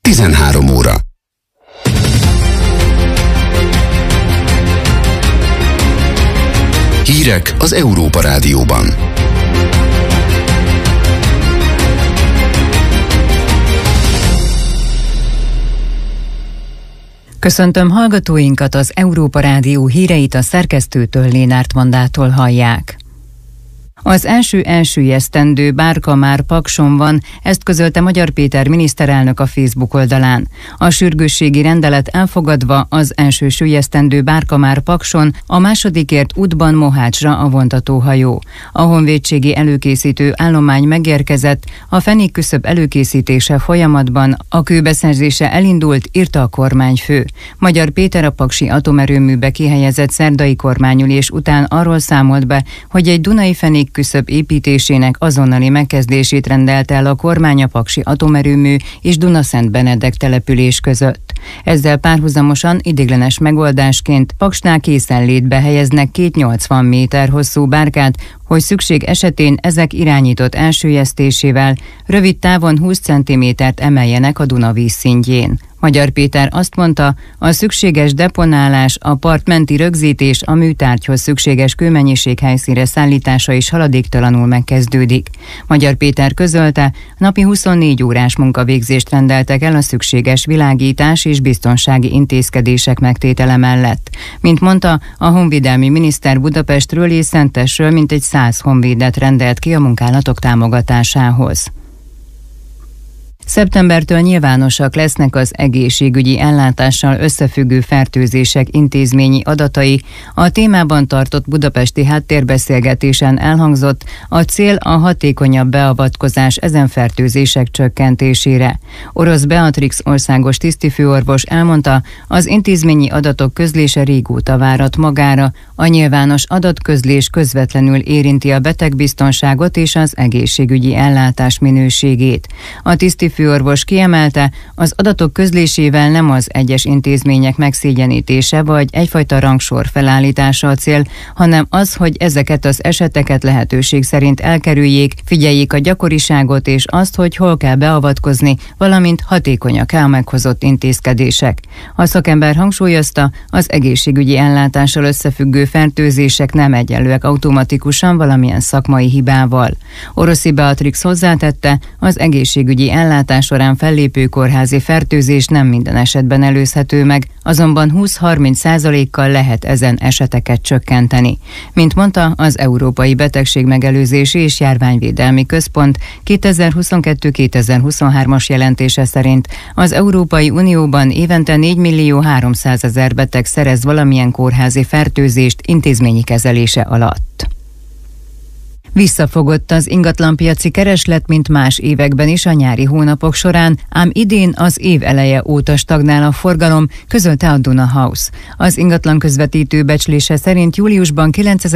13 óra. Hírek az Európa Rádióban. Köszöntöm hallgatóinkat, az Európa Rádió híreit a szerkesztőtől, Lénárt Mandától hallják. Az első elsüllyesztendő bárka már Pakson van, ezt közölte Magyar Péter miniszterelnök a Facebook oldalán. A sürgősségi rendelet elfogadva az első süllyesztendő bárka már Pakson, a másodikért útban Mohácsra a vontatóhajó. A honvédségi előkészítő állomány megérkezett, a fenékküszöb előkészítése folyamatban, a kőbeszerzése elindult, írta a kormányfő. Magyar Péter a paksi atomerőműbe kihelyezett szerdai kormányülés után arról számolt be, hogy egy dunai fenék küszöb építésének azonnali megkezdését rendelte el a kormány a paksi atomerőmű és Dunaszentbenedek település között. Ezzel párhuzamosan ideiglenes megoldásként Paksnál készenlétbe helyeznek 280 méter hosszú bárkát, hogy szükség esetén ezek irányított elsüllyesztésével rövid távon 20 cm-t emeljenek a Duna vízszintjén. Magyar Péter azt mondta, a szükséges deponálás, a partmenti rögzítés, a műtárgyhoz szükséges kőmennyiség helyszínre szállítása is haladéktalanul megkezdődik. Magyar Péter közölte, napi 24 órás munkavégzést rendeltek el a szükséges világítás és biztonsági intézkedések megtétele mellett. Mint mondta, a honvédelmi miniszter Budapestről és Szentesről mintegy 100 honvédet rendelt ki a munkálatok támogatásához. Szeptembertől nyilvánosak lesznek az egészségügyi ellátással összefüggő fertőzések intézményi adatai. A témában tartott budapesti háttérbeszélgetésen elhangzott, a cél a hatékonyabb beavatkozás ezen fertőzések csökkentésére. Orosz Beatrix országos tisztifőorvos elmondta, az intézményi adatok közlése régóta várat magára, a nyilvános adatközlés közvetlenül érinti a betegbiztonságot és az egészségügyi ellátás minőségét. A tisztifőorvos kiemelte, az adatok közlésével nem az egyes intézmények megszégyenítése vagy egyfajta rangsor felállítása a cél, hanem az, hogy ezeket az eseteket lehetőség szerint elkerüljék, figyeljék a gyakoriságot és azt, hogy hol kell beavatkozni, valamint hatékonyak-e a meghozott intézkedések. A szakember hangsúlyozta, az egészségügyi ellátással összefüggő fertőzések nem egyenlőek automatikusan valamilyen szakmai hibával. Oroszi Beatrix hozzátette, az egészségügyi ellátás során fellépő kórházi fertőzés nem minden esetben előzhető meg, azonban 20-30%-kal lehet ezen eseteket csökkenteni. Mint mondta, az Európai Betegségmegelőzési és Járványvédelmi Központ 2022-2023-as jelentése szerint az Európai Unióban évente 4.300.000 beteg szerez valamilyen kórházi fertőzést intézményi kezelése alatt. Visszafogott az ingatlanpiaci kereslet, mint más években is a nyári hónapok során, ám idén az év eleje óta stagnál a forgalom, közölte a Duna House. Az ingatlan közvetítő becslése szerint júliusban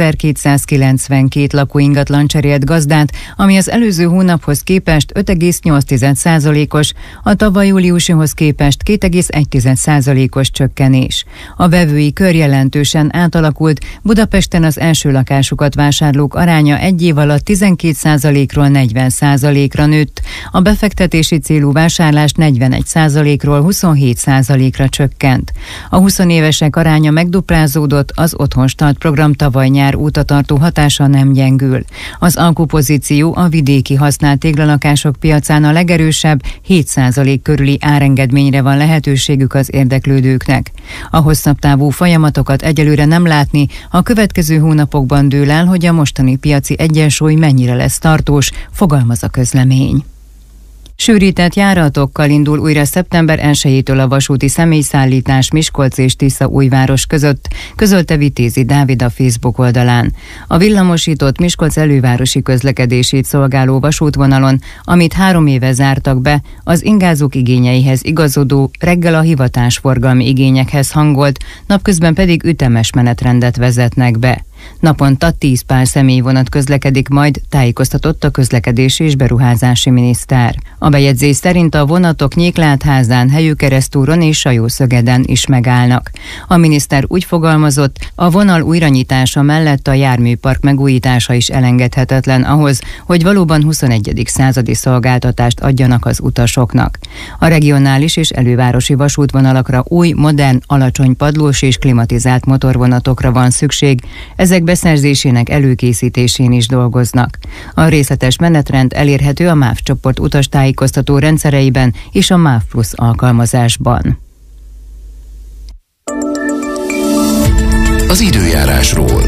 9292 lakóingatlan cserélt gazdát, ami az előző hónaphoz képest 5,8%-os, a tavaly júliusihoz képest 2,1%-os csökkenés. A vevői kör jelentősen átalakult, Budapesten az első lakásukat vásárlók aránya egy év alatt 12%-ról 40%-ra nőtt, a befektetési célú vásárlás 41%-ról 27%-ra csökkent. A 20 évesek aránya megduplázódott, az Otthonstart program tavaly nyár óta tartó hatása nem gyengül. Az alkupozíció a vidéki használt téglalakások piacán a legerősebb, 7% körüli árengedményre van lehetőségük az érdeklődőknek. A hosszabb távú folyamatokat egyelőre nem látni, a következő hónapokban dől el, hogy a mostani piaci egyensúly mennyire lesz tartós, fogalmaz a közlemény. Sűrített járatokkal indul újra szeptember 1-től a vasúti személyszállítás Miskolc és Tiszaújváros között, közölte Vitézi Dávid a Facebook oldalán. A villamosított Miskolc elővárosi közlekedését szolgáló vasútvonalon, amit 3 éve zártak be, az ingázók igényeihez igazodó, reggel a hivatásforgalmi igényekhez hangolt, napközben pedig ütemes menetrendet vezetnek be. Naponta 10 pár személyvonat közlekedik majd, tájékoztatott a közlekedési és beruházási miniszter. A bejegyzés szerint a vonatok Nyéklátházán, Helyőkeresztúron és Sajószögeden is megállnak. A miniszter úgy fogalmazott, a vonal újranyitása mellett a járműpark megújítása is elengedhetetlen ahhoz, hogy valóban 21. századi szolgáltatást adjanak az utasoknak. A regionális és elővárosi vasútvonalakra új, modern, alacsony padlós és klimatizált motorvonatokra van szükség, ezek beszerzésének előkészítésén is dolgoznak. A részletes menetrend elérhető a MÁV csoport utastájékoztató rendszereiben és a MÁV Plus alkalmazásban. Az időjárásról.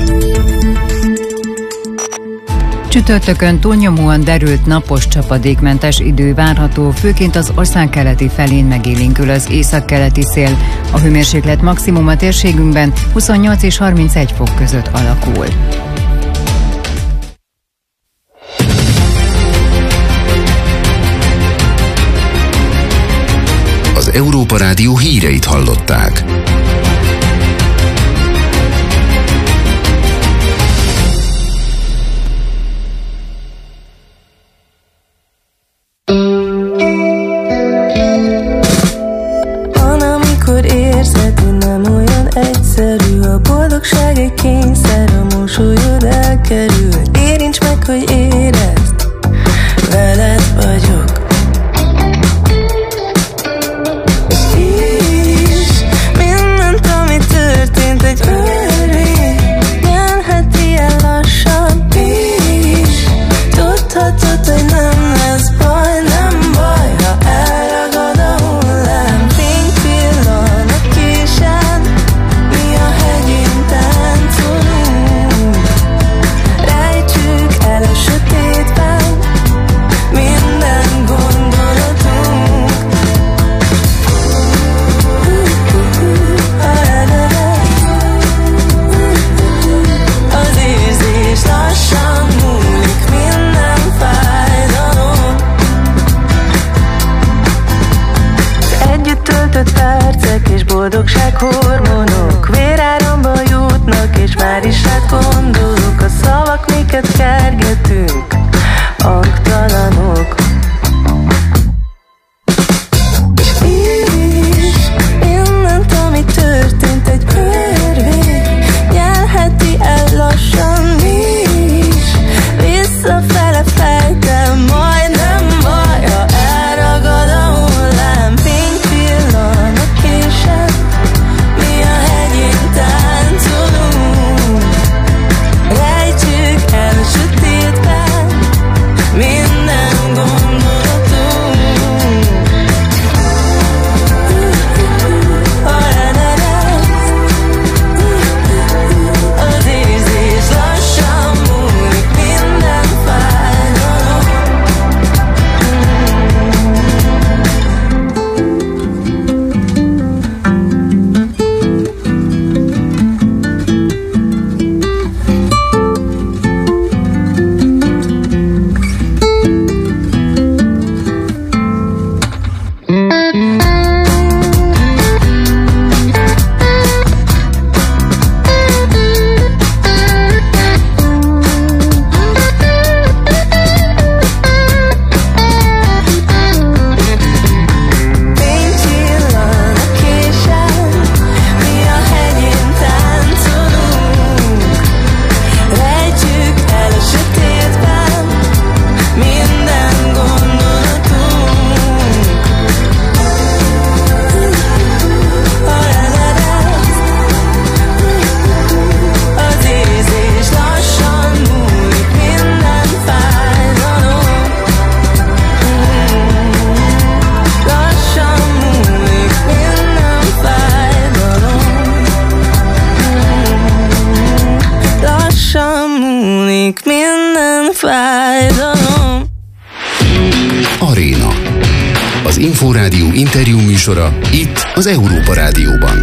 Csütörtökön túlnyomóan derült napos, csapadékmentes idő várható, főként az ország keleti felén megélénkül az északkeleti szél. A hőmérséklet maximum a térségünkben 28 és 31 fok között alakul. Az Európa Rádió híreit hallották. A boldogság egy kényszer, a mosolyod elkerül. Érints meg, hogy érezd, veled vagyok. És mindent, ami történt, egy örvény nyelheti el lassan. És tudhatod, hogy nem lesz baj, nem baj, ha elragad a hullám. Fény pillan a késen, mi a hegyén táncolunk. Rejtsük el a sötétben minden gondolatunk. Az érzés lassan múlik, minden fájdalom. Az együtt töltött percek és boldogság hormonok véráramba jutnak, és már is rád gondolok. A szavak, miket kergetünk, hangtalanok. És mindent, ami történt, egy örvény nyelheti el lassan is. Visszafele fejtem, majd nem baj, ha elragad a hullám. Fény pillan a késen, mi a hegyén táncolunk. Rejtsük el a sötétben minden gondolatunk. Az érzés lassan múlik, minden fájdalom. Fény csillan a késen, mi a hegyén táncolunk. Rejtsük el a sötétben minden gondolatunk. Az érzés lassan múlik, minden fájdalom. Lassan múlik, minden fájdalom. Lassan múlik, minden fájdalom. Aréna. Az Inforádió interjú műsora itt az Európa Rádióban.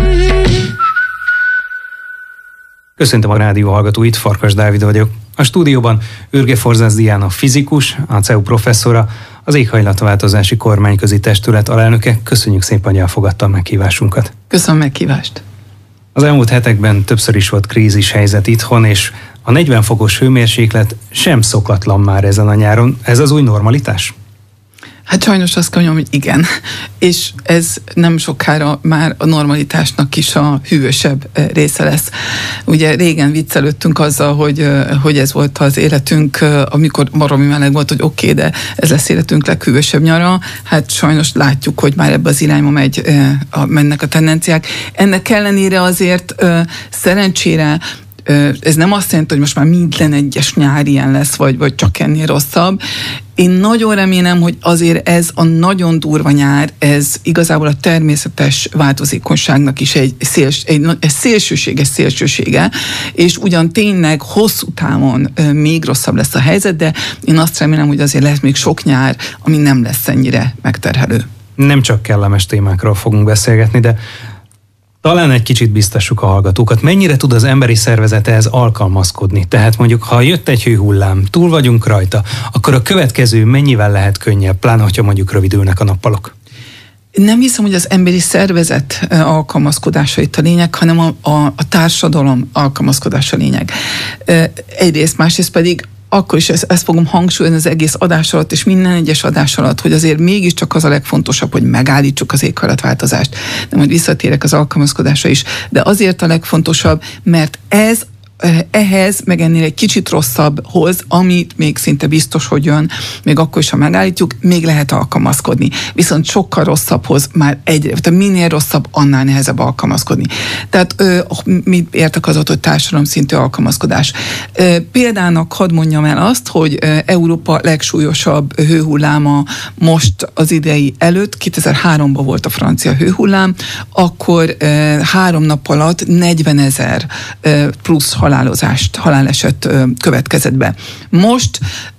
Köszöntöm a rádió hallgatóit, Farkas Dávid vagyok. A stúdióban Ürge Forzász Diana fizikus, a CEU professzora, az Éghajlatváltozási Kormányközi Testület alelnöke. Köszönjük szépen, hogy elfogadta a meghívásunkat. Köszönöm meghívást. Az elmúlt hetekben többször is volt krízis helyzet itthon, és a 40 fokos hőmérséklet sem szokatlan már ezen a nyáron. Ez az új normalitás? Hát sajnos azt kell mondjam, hogy igen. És ez nem sokára már a normalitásnak is a hűvösebb része lesz. Ugye régen viccelődtünk azzal, hogy ez volt az életünk, amikor baromi meleg volt, hogy oké, de ez lesz életünk leghűvösebb nyara. Hát sajnos látjuk, hogy már ebbe az irányba mennek a tendenciák. Ennek ellenére azért szerencsére ez nem azt jelenti, hogy most már minden egyes nyár ilyen lesz, vagy csak ennél rosszabb. Én nagyon remélem, hogy azért ez a nagyon durva nyár, ez igazából a természetes változékonyságnak is egy szélsősége, és ugyan tényleg hosszú távon még rosszabb lesz a helyzet, de én azt remélem, hogy azért lesz még sok nyár, ami nem lesz ennyire megterhelő. Nem csak kellemes témákról fogunk beszélgetni, de talán egy kicsit biztassuk a hallgatókat. Mennyire tud az emberi szervezet ehhez alkalmazkodni? Tehát mondjuk, ha jött egy hőhullám, túl vagyunk rajta, akkor a következő mennyivel lehet könnyebb, pláne, hogyha mondjuk rövidülnek a nappalok? Nem hiszem, hogy az emberi szervezet alkalmazkodása itt a lényeg, hanem a társadalom alkalmazkodása a lényeg. Egyrészt, másrészt pedig akkor is ezt fogom hangsúlyozni az egész adás alatt, és minden egyes adás alatt, hogy azért mégiscsak az a legfontosabb, hogy megállítsuk az éghajlatváltozást. De majd visszatérek az alkalmazkodásra is. De azért a legfontosabb, mert ehhez, meg ennél egy kicsit rosszabbhoz, amit még szinte biztos, hogy jön, még akkor is, ha megállítjuk, még lehet alkalmazkodni. Viszont sokkal rosszabbhoz már tehát minél rosszabb, annál nehezebb alkalmazkodni. Tehát mit értek az ott, hogy társadalom szintű alkalmazkodás. Példának hadd mondjam el azt, hogy Európa legsúlyosabb hőhulláma most az idei előtt, 2003-ban volt a francia hőhullám, akkor 3 nap alatt 40 000 plusz haláleset következett be. Most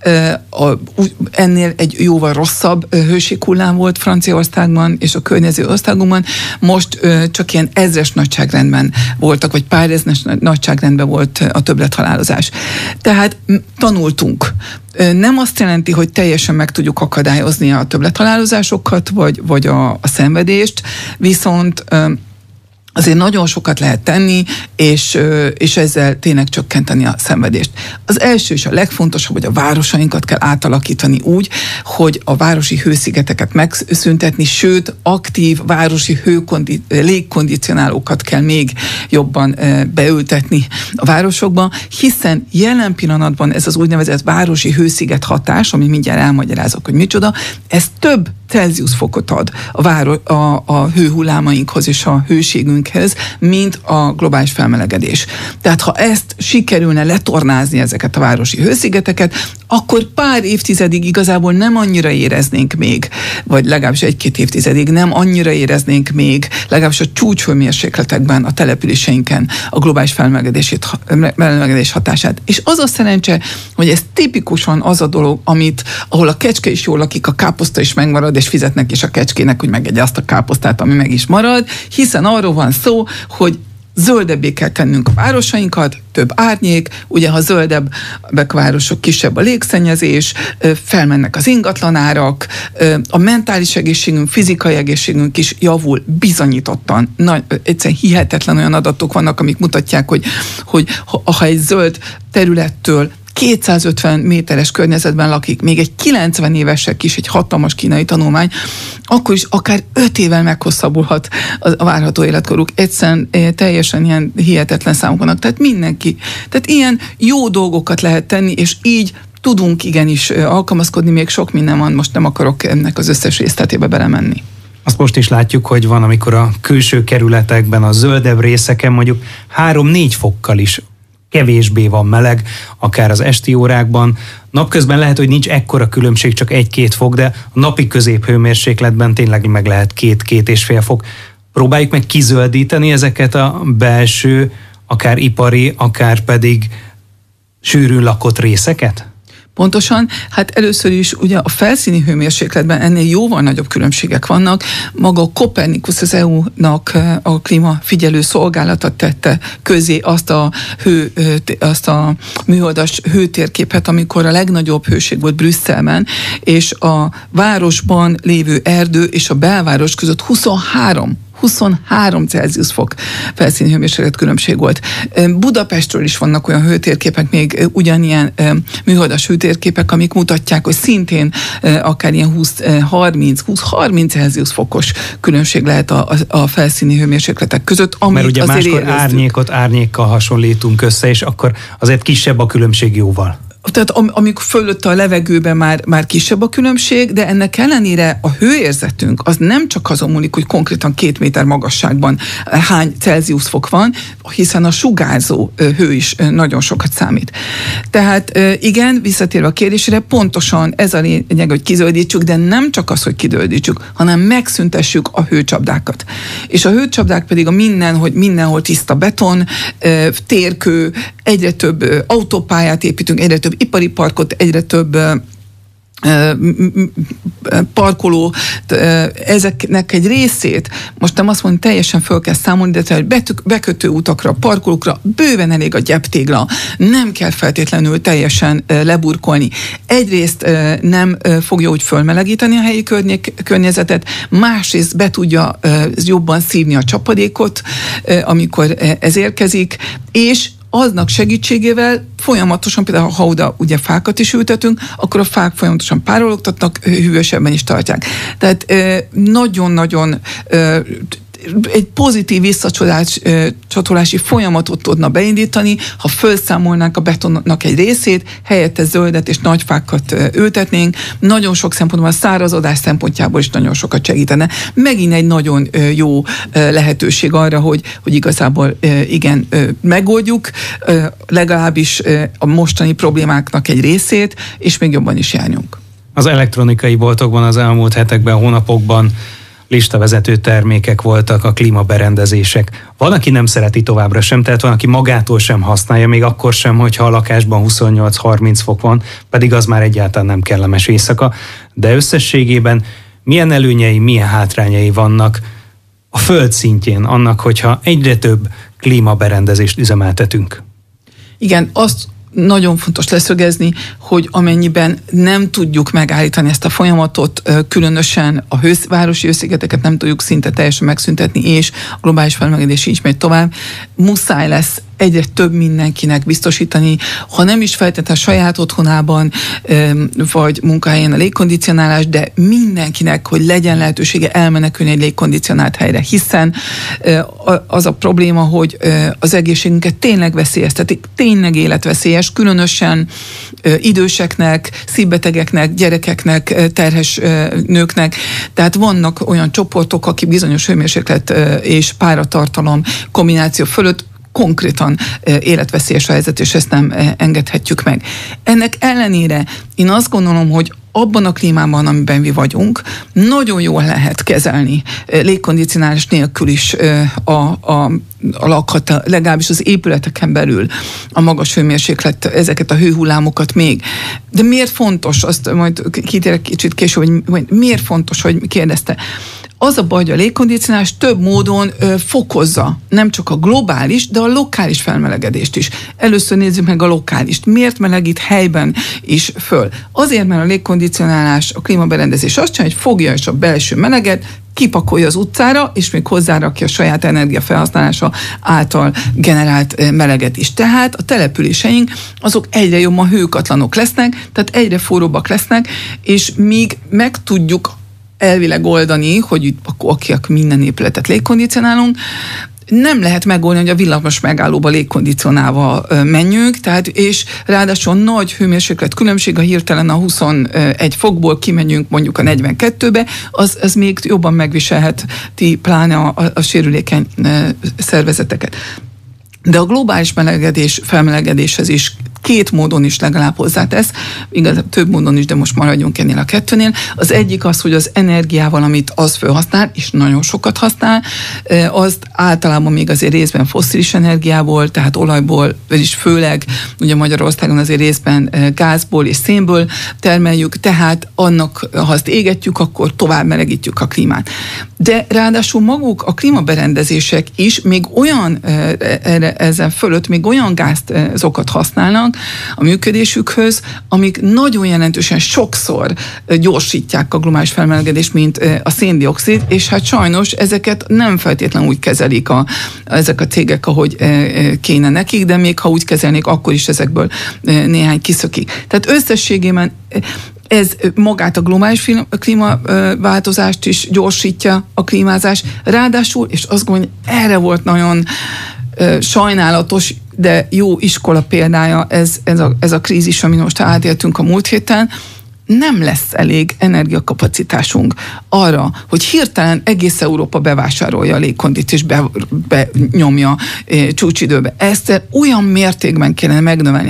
ennél egy jóval rosszabb hőséghullám volt Franciaországban és a környező országokban, most csak ilyen 1000-es nagyságrendben voltak, vagy pár ezres nagyságrendben volt a többlethalálozás. Tehát tanultunk. Nem azt jelenti, hogy teljesen meg tudjuk akadályozni a többlethalálozásokat, vagy a szenvedést, viszont azért nagyon sokat lehet tenni, és ezzel tényleg csökkenteni a szenvedést. Az első és a legfontosabb, hogy a városainkat kell átalakítani úgy, hogy a városi hőszigeteket megszüntetni, sőt, aktív városi légkondicionálókat kell még jobban beültetni a városokba, hiszen jelen pillanatban ez az úgynevezett városi hősziget hatás, ami mindjárt elmagyarázok, hogy micsoda, ez több Celsius fokot ad a hőhullámainkhoz és a hőségünkhez, mint a globális felmelegedés. Tehát ha ezt sikerülne letornázni ezeket a városi hőszigeteket, akkor pár évtizedig igazából nem annyira éreznénk még, vagy legalábbis 1-2 évtizedig nem annyira éreznénk még, legalábbis a csúcshőmérsékletekben, a településeinken a globális felmelegedés hatását. És az a szerencse, hogy ez tipikusan az a dolog, ahol a kecske is jól lakik, a káposzta is megmarad, és fizetnek is a kecskének, hogy megegye azt a káposztát, ami meg is marad, hiszen arról van szó, hogy zöldebbé kell tennünk a városainkat, több árnyék, ugye ha zöldebbek a városok, kisebb a légszennyezés, felmennek az ingatlanárak, a mentális egészségünk, fizikai egészségünk is javul bizonyítottan. Egyszerűen hihetetlen olyan adatok vannak, amik mutatják, hogy ha egy zöld területtől 250 méteres környezetben lakik, még egy 90 évesek is, egy hatalmas kínai tanulmány, akkor is akár 5 évvel meghosszabbulhat a várható életkoruk. Egyszerűen teljesen ilyen hihetetlen számok vannak. Tehát mindenki. Tehát ilyen jó dolgokat lehet tenni, és így tudunk igenis alkalmazkodni, még sok minden van, most nem akarok ennek az összes részletébe belemenni. Azt most is látjuk, hogy van, amikor a külső kerületekben, a zöldebb részeken mondjuk 3-4 fokkal is kevésbé van meleg, akár az esti órákban. Napközben lehet, hogy nincs ekkora különbség, csak 1-2 fok, de a napi középhőmérsékletben tényleg meg lehet 2-2,5 fok. Próbáljuk meg kizöldíteni ezeket a belső, akár ipari, akár pedig sűrűn lakott részeket? Pontosan, hát először is ugye a felszíni hőmérsékletben ennél jóval nagyobb különbségek vannak. Maga a Copernicus, az EU-nak a klímafigyelő szolgálata tette közé azt a műholdas hőtérképet, amikor a legnagyobb hőség volt Brüsszelben, és a városban lévő erdő és a belváros között 23 23 Celsius fok felszíni hőmérséklet különbség volt. Budapestről is vannak olyan hőtérképek, még ugyanilyen műholdas hőtérképek, amik mutatják, hogy szintén akár ilyen 20-30 Celsius fokos különbség lehet a felszíni hőmérsékletek között, amit mert ugye azért máskor éreztük. árnyékot árnyékkal hasonlítunk össze, és akkor azért kisebb a különbség jóval. Tehát amikor fölötte a levegőben már kisebb a különbség, de ennek ellenére a hőérzetünk az nem csak azon múlik, hogy konkrétan 2 méter magasságban hány Celsius fok van, hiszen a sugárzó hő is nagyon sokat számít. Tehát igen, visszatérve a kérdésre, pontosan ez a lényeg, hogy kizöldítsük, de nem csak az, hogy kizöldítsük, hanem megszüntessük a hőcsapdákat. És a hőcsapdák pedig hogy mindenhol tiszta beton, térkő, egyre több autópályát építünk, egyre több ipari parkot, egyre több parkoló, ezeknek egy részét, most nem azt mondom, teljesen föl kell számolni, de tehát bekötő utakra, parkolókra bőven elég a gyeptégla, nem kell feltétlenül teljesen leburkolni. Egyrészt nem fogja úgy fölmelegíteni a helyi környezetet, másrészt be tudja jobban szívni a csapadékot, amikor ez érkezik, és aznak segítségével folyamatosan, például ha oda ugye fákat is ültetünk, akkor a fák folyamatosan párologtatnak, hűvösebben is tartják. Tehát nagyon-nagyon egy pozitív visszacsatolási folyamatot tudna beindítani, ha felszámolnánk a betonnak egy részét, helyette zöldet és nagy fákat ültetnénk, nagyon sok szempontból a szárazodás szempontjából is nagyon sokat segítene. Megint egy nagyon jó lehetőség arra, hogy igazából igen, megoldjuk legalábbis a mostani problémáknak egy részét, és még jobban is járjunk. Az elektronikai boltokban az elmúlt hetekben, hónapokban listavezető termékek voltak, a klímaberendezések. Van, aki nem szereti továbbra sem, tehát van, aki magától sem használja, még akkor sem, hogyha a lakásban 28-30 fok van, pedig az már egyáltalán nem kellemes éjszaka. De összességében milyen előnyei, milyen hátrányai vannak a föld szintjén annak, hogyha egyre több klímaberendezést üzemeltetünk? Igen, azt nagyon fontos leszögezni, hogy amennyiben nem tudjuk megállítani ezt a folyamatot, különösen a városi hőszigeteket nem tudjuk szinte teljesen megszüntetni, és a globális felmelegedés így megy tovább, muszáj lesz egyre több mindenkinek biztosítani, ha nem is feltétlenül saját otthonában, vagy munkahelyen a légkondicionálás, de mindenkinek, hogy legyen lehetősége elmenekülni egy légkondicionált helyre, hiszen az a probléma, hogy az egészségünket tényleg veszélyeztetik, tényleg életveszélyes, különösen időseknek, szívbetegeknek, gyerekeknek, terhes nőknek, tehát vannak olyan csoportok, akik bizonyos hőmérséklet és páratartalom kombináció fölött konkrétan életveszélyes a helyzet, és ezt nem engedhetjük meg. Ennek ellenére én azt gondolom, hogy abban a klímában, amiben mi vagyunk, nagyon jól lehet kezelni légkondicionálás nélkül is legalábbis az épületeken belül a magas hőmérséklet, ezeket a hőhullámokat még. De miért fontos, azt majd kitérek kicsit később, hogy miért fontos, hogy kérdezte. Az a baj, hogy a légkondicionálás több módon fokozza nem csak a globális, de a lokális felmelegedést is. Először nézzük meg a lokálist. Miért melegít helyben is föl? Azért, mert a légkondicionálás, a klímaberendezés azt csinálja, hogy fogja is a belső meleget, kipakolja az utcára, és még hozzárakja a saját energiafelhasználása által generált meleget is. Tehát a településeink azok egyre jobban hőkatlanok lesznek, tehát egyre forróbbak lesznek, és míg meg tudjuk elvileg oldani, hogy akik minden épületet légkondicionálunk, nem lehet megoldani, hogy a villamos megállóba légkondicionálva menjünk, tehát és ráadásul nagy hőmérséklet különbség, a hirtelen a 21 fokból kimegyünk mondjuk a 42-be, az még jobban megviselheti pláne a sérülékeny szervezeteket. De a globális felmelegedéshez is 2 módon is legalább hozzátesz, igaz, több módon is, de most maradjunk ennél a 2-nél. Az egyik az, hogy az energiával, amit az felhasznál, és nagyon sokat használ, azt általában még azért részben fosszilis energiából, tehát olajból, vagyis főleg ugye Magyarországon azért részben gázból és szénből termeljük, tehát annak, ha azt égetjük, akkor tovább melegítjük a klímát. De ráadásul maguk a klímaberendezések is még olyan, ezen fölött még olyan gázokat használnak, a működésükhöz, amik nagyon jelentősen sokszor gyorsítják a globális felmelegedést, mint a széndioxid, és hát sajnos ezeket nem feltétlenül úgy kezelik ezek a cégek, ahogy kéne nekik, de még ha úgy kezelnék, akkor is ezekből néhány kiszökik. Tehát összességében ez magát a globális klímaváltozást is gyorsítja, a klímázás. Ráadásul, és azt gondolom, hogy erre volt nagyon sajnálatos, de jó iskola példája ez a krízis, ami most átéltünk a múlt héten, nem lesz elég energiakapacitásunk arra, hogy hirtelen egész Európa bevásárolja a légkondit és benyomja csúcsidőbe. Ezt olyan mértékben kellene megnövelni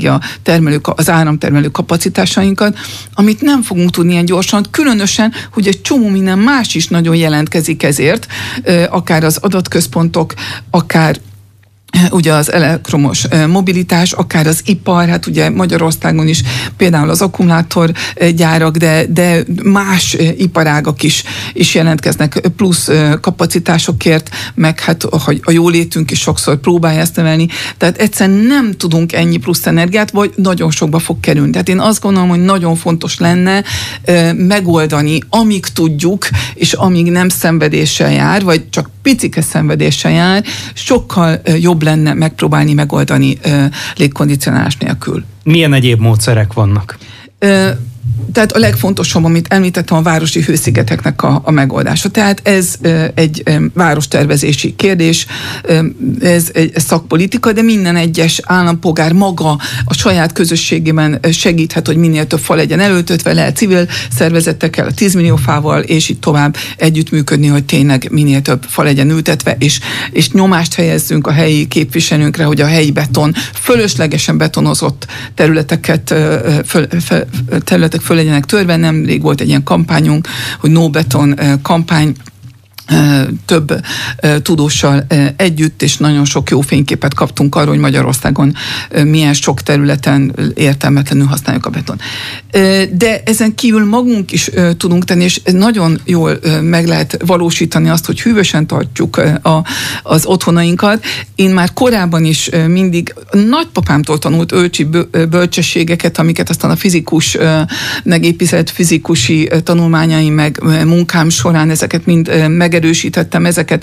az áramtermelő kapacitásainkat, amit nem fogunk tudni ilyen gyorsan, különösen, hogy egy csomó minden más is nagyon jelentkezik ezért, akár az adatközpontok, akár ugye az elektromos mobilitás, akár az ipar, hát ugye Magyarországon is például az akkumulátorgyárak, de más iparágak is jelentkeznek plusz kapacitásokért, meg hát a jólétünk is sokszor próbálja ezt emelni. Tehát egyszerűen nem tudunk ennyi plusz energiát, vagy nagyon sokba fog kerülni. Tehát én azt gondolom, hogy nagyon fontos lenne megoldani, amíg tudjuk, és amíg nem szenvedéssel jár, vagy csak picike szenvedéssel jár, sokkal jobb lenne megpróbálni megoldani légkondicionálás nélkül. Milyen egyéb módszerek vannak? Tehát a legfontosabb, amit említettem, a városi hőszigeteknek a megoldása. Tehát ez egy várostervezési kérdés, ez egy szakpolitika, de minden egyes állampolgár maga a saját közösségében segíthet, hogy minél több fa legyen előtöltve, lehet civil szervezetekkel, a 10 millió fával, és így tovább együttműködni, hogy tényleg minél több fa legyen ültetve, és nyomást helyezzünk a helyi képviselőnkre, hogy a helyi fölöslegesen betonozott területek föl legyenek törve. Nemrég volt egy ilyen kampányunk, hogy no beton kampány, több tudóssal együtt, és nagyon sok jó fényképet kaptunk arról, hogy Magyarországon milyen sok területen értelmetlenül használjuk a beton. De ezen kívül magunk is tudunk tenni, és nagyon jól meg lehet valósítani azt, hogy hűvösen tartjuk az otthonainkat. Én már korábban is mindig nagypapámtól tanult őcsi bölcsességeket, amiket aztán a fizikus, megépített fizikusi tanulmányaim, meg munkám során ezeket mind megerősítettem, ezeket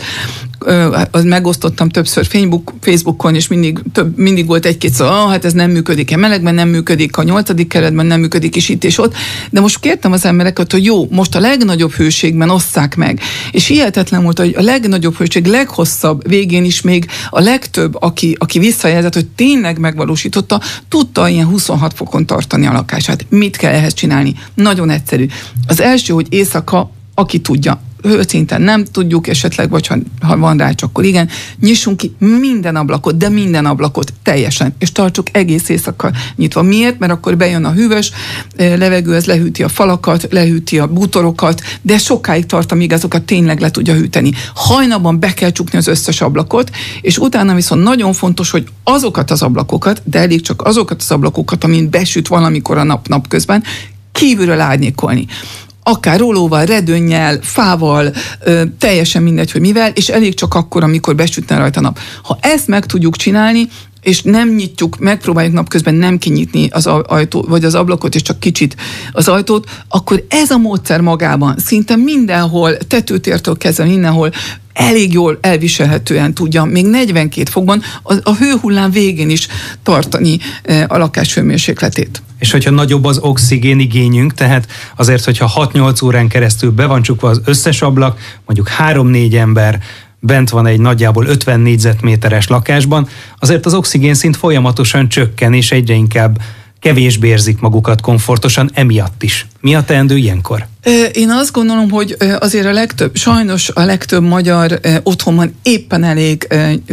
megosztottam többször Facebookon, és mindig volt egy-két szó, hát ez nem működik, melegben nem működik, a 8. keretben nem működik, és itt és ott. De most kértem az embereket, hogy jó, most a legnagyobb hőségben osszák meg. És hihetetlen volt, hogy a legnagyobb hőség, leghosszabb végén is még a legtöbb, aki visszajelzett, hogy tényleg megvalósította, tudta ilyen 26 fokon tartani a lakását. Mit kell ehhez csinálni? Nagyon egyszerű. Az első, hogy éjszaka, aki tudja, hőszinten nem tudjuk esetleg, vagy ha van rá, akkor igen, nyissunk ki minden ablakot, de minden ablakot teljesen, és tartsuk egész éjszaka nyitva. Miért? Mert akkor bejön a hűvös levegő, ez lehűti a falakat, lehűti a bútorokat, de sokáig tart, amíg azokat tényleg le tudja hűteni. Hajnalban be kell csukni az összes ablakot, és utána viszont nagyon fontos, hogy azokat az ablakokat, de elég csak azokat az ablakokat, amin besüt valamikor a napközben, kívülről árnyékolni. Akár rólóval, redőnnyel, fával, teljesen mindegy, hogy mivel, és elég csak akkor, amikor besütne rajta nap. Ha ezt meg tudjuk csinálni, és nem nyitjuk, megpróbáljuk napközben nem kinyitni az ajtót, vagy az ablakot, és csak kicsit az ajtót, akkor ez a módszer magában szinte mindenhol, tetőtértől kezdve mindenhol elég jól elviselhetően tudja még 42 fokban a hőhullám végén is tartani a lakás hőmérsékletét. És hogyha nagyobb az oxigénigényünk, tehát azért, hogyha 6-8 órán keresztül be van csukva az összes ablak, mondjuk 3-4 ember bent van egy nagyjából 50 négyzetméteres lakásban, azért az oxigénszint folyamatosan csökken, és egyre inkább kevésbé érzik magukat komfortosan emiatt is. Mi a teendő ilyenkor? Én azt gondolom, hogy azért sajnos a legtöbb magyar otthonban éppen elég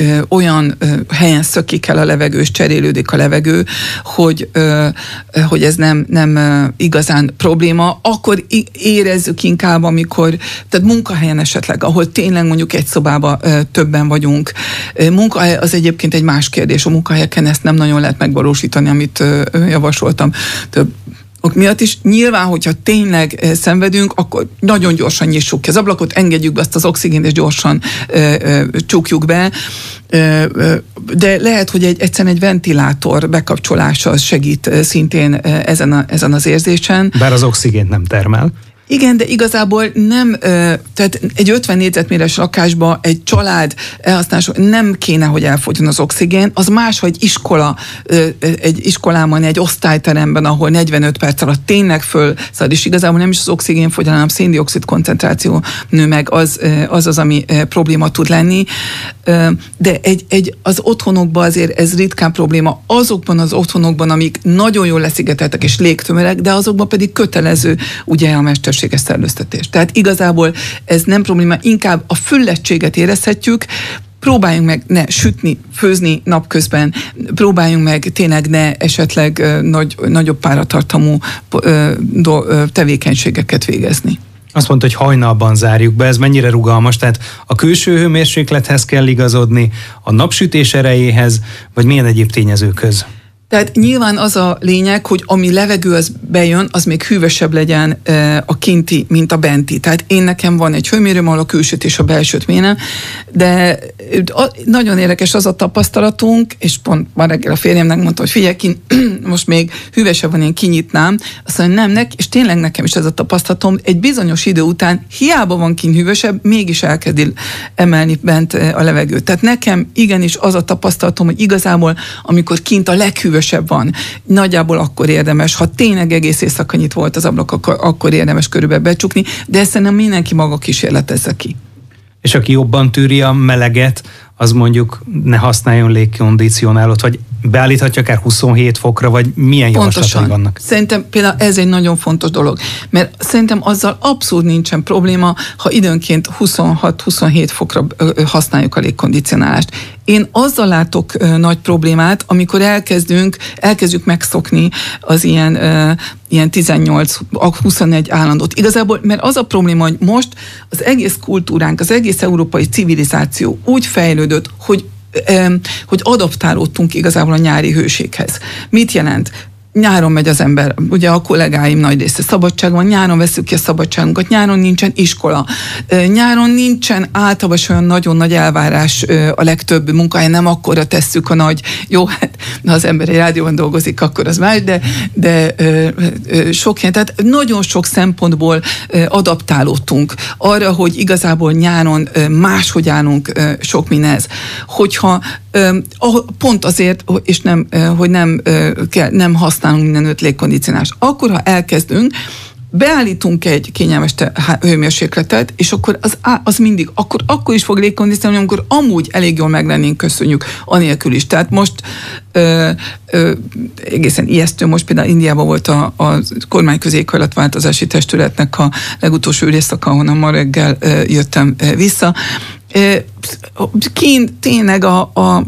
olyan helyen szökik el a levegő, és cserélődik a levegő, hogy ez nem igazán probléma. Akkor érezzük inkább, amikor, tehát munkahelyen esetleg, ahol tényleg mondjuk egy szobában többen vagyunk. Munkahely az egyébként egy más kérdés. A munkahelyeken ezt nem nagyon lehet megvalósítani, amit javasoltam több miatt is. Nyilván, hogyha tényleg szenvedünk, akkor nagyon gyorsan nyissuk ki az ablakot, engedjük be azt az oxigént, és gyorsan csukjuk be. De lehet, hogy egyszerűen egy ventilátor bekapcsolása az segít szintén ezen az érzésen. Bár az oxigént nem termel. Igen, de igazából nem, tehát egy 50 négyzetméteres lakásba egy család elhasználása nem kéne, hogy elfogyjon az oxigén. Az más, hogy egy iskolában, egy osztályteremben, ahol 45 perc alatt tényleg fölszalad, és igazából nem is az oxigénfogyalom, hanem szén-dioxid koncentráció nő meg, az, ami probléma tud lenni. De az otthonokban azért ez ritkán probléma. Azokban az otthonokban, amik nagyon jól leszigeteltek és légtömörek, de azokban pedig kötelező ugye a mesterséges szellőztetés. Tehát igazából ez nem probléma, inkább a füllettséget érezhetjük, próbáljunk meg ne sütni, főzni napközben, próbáljunk meg tényleg ne esetleg nagyobb páratartalmú tevékenységeket végezni. Azt mondta, hogy hajnalban zárjuk be, ez mennyire rugalmas? Tehát a külső hőmérséklethez kell igazodni, a napsütés erejéhez, vagy milyen egyéb tényezőkhöz? Tehát nyilván az a lényeg, hogy ami levegő az bejön, az még hűvösebb legyen a kinti, mint a benti. Tehát nekem van egy hőmérőm, ahol a külsőt és a belsőt mérem, de nagyon érdekes az a tapasztalatunk, és pont ma reggel a férjemnek mondta, hogy figyelj, most még hűvösebb van, én kinyitnám, azt mondja, nem, és tényleg nekem is ez a tapasztalatom, egy bizonyos idő után hiába van kint hűvösebb, mégis elkezdi emelni bent a levegőt. Tehát nekem igenis az a tapasztalatom, hogy igazából, amikor kint a leghűvösebb van, nagyjából akkor érdemes, ha tényleg egész éjszaka nyit volt az ablak, akkor érdemes körülbelül becsukni, de ezt nem mindenki maga kísérletezze ki. És aki jobban tűri a meleget, az mondjuk ne használjon légkondicionálót, vagy beállíthatja akár 27 fokra, vagy milyen javaslatai vannak? Szerintem például ez egy nagyon fontos dolog, mert szerintem azzal abszolút nincsen probléma, ha időnként 26-27 fokra használjuk a légkondicionálást. Én azzal látok nagy problémát, amikor elkezdjük megszokni az ilyen 18-21 állandót. Igazából, mert az a probléma, hogy most az egész kultúránk, az egész európai civilizáció úgy fejlődött, hogy adaptálódtunk igazából a nyári hőséghez. Mit jelent? Nyáron megy az ember, ugye a kollégáim nagy része szabadság van, nyáron veszük ki a szabadságunkat, nyáron nincsen iskola, nyáron nincsen általában olyan nagyon nagy elvárás a legtöbb munkahelyen, nem akkora tesszük a nagy, jó, hát ha az ember egy rádióban dolgozik, akkor az más, de sok ilyen, tehát nagyon sok szempontból adaptálódtunk arra, hogy igazából nyáron máshogy állunk sok mindenhez. Hogyha pont azért, és hogy nem használunk mindenütt légkondicionálást. Akkor, ha elkezdünk, beállítunk egy kényelmes hőmérsékletet, és akkor az mindig, akkor is fog légkondicionálni, amikor amúgy elég jól meg lennénk, köszönjük, anélkül is. Tehát most egészen ijesztő, most például Indiában volt a kormányközi éghajlatváltozási testületnek a legutolsó ülésszaka, ahonnan ma reggel jöttem vissza. Kint tényleg a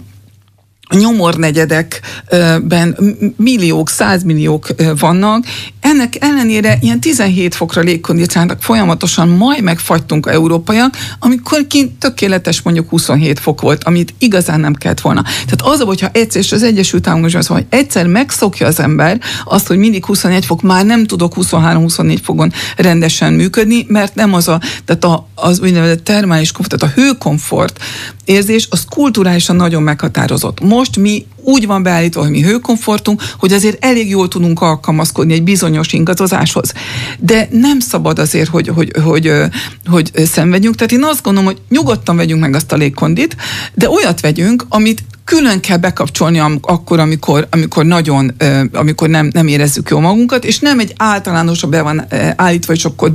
nyomornegyedekben milliók, 100 milliók vannak. Ennek ellenére ilyen 17 fokra légkondicionáltak folyamatosan, majd megfagytunk európaiak, amikor kint tökéletes mondjuk 27 fok volt, amit igazán nem kellett volna. Tehát az, hogyha egyszer, és az Egyesült Államokban az, hogy egyszer megszokja az ember azt, hogy mindig 21 fok, már nem tudok 23-24 fokon rendesen működni, mert nem tehát az úgynevezett termális komfort, tehát a hőkomfort érzés, az kulturálisan nagyon meghatározott. Most mi úgy van beállítva, hogy mi hőkomfortunk, hogy azért elég jól tudunk alkalmazkodni egy bizonyos ingadozáshoz. De nem szabad azért, hogy szenvedjünk. Tehát én azt gondolom, hogy nyugodtan vegyünk meg azt a légkondit, de olyat vegyünk, amit külön kell bekapcsolni akkor, amikor nem érezzük jól magunkat, és nem egy általánosabb be van állítva, és akkor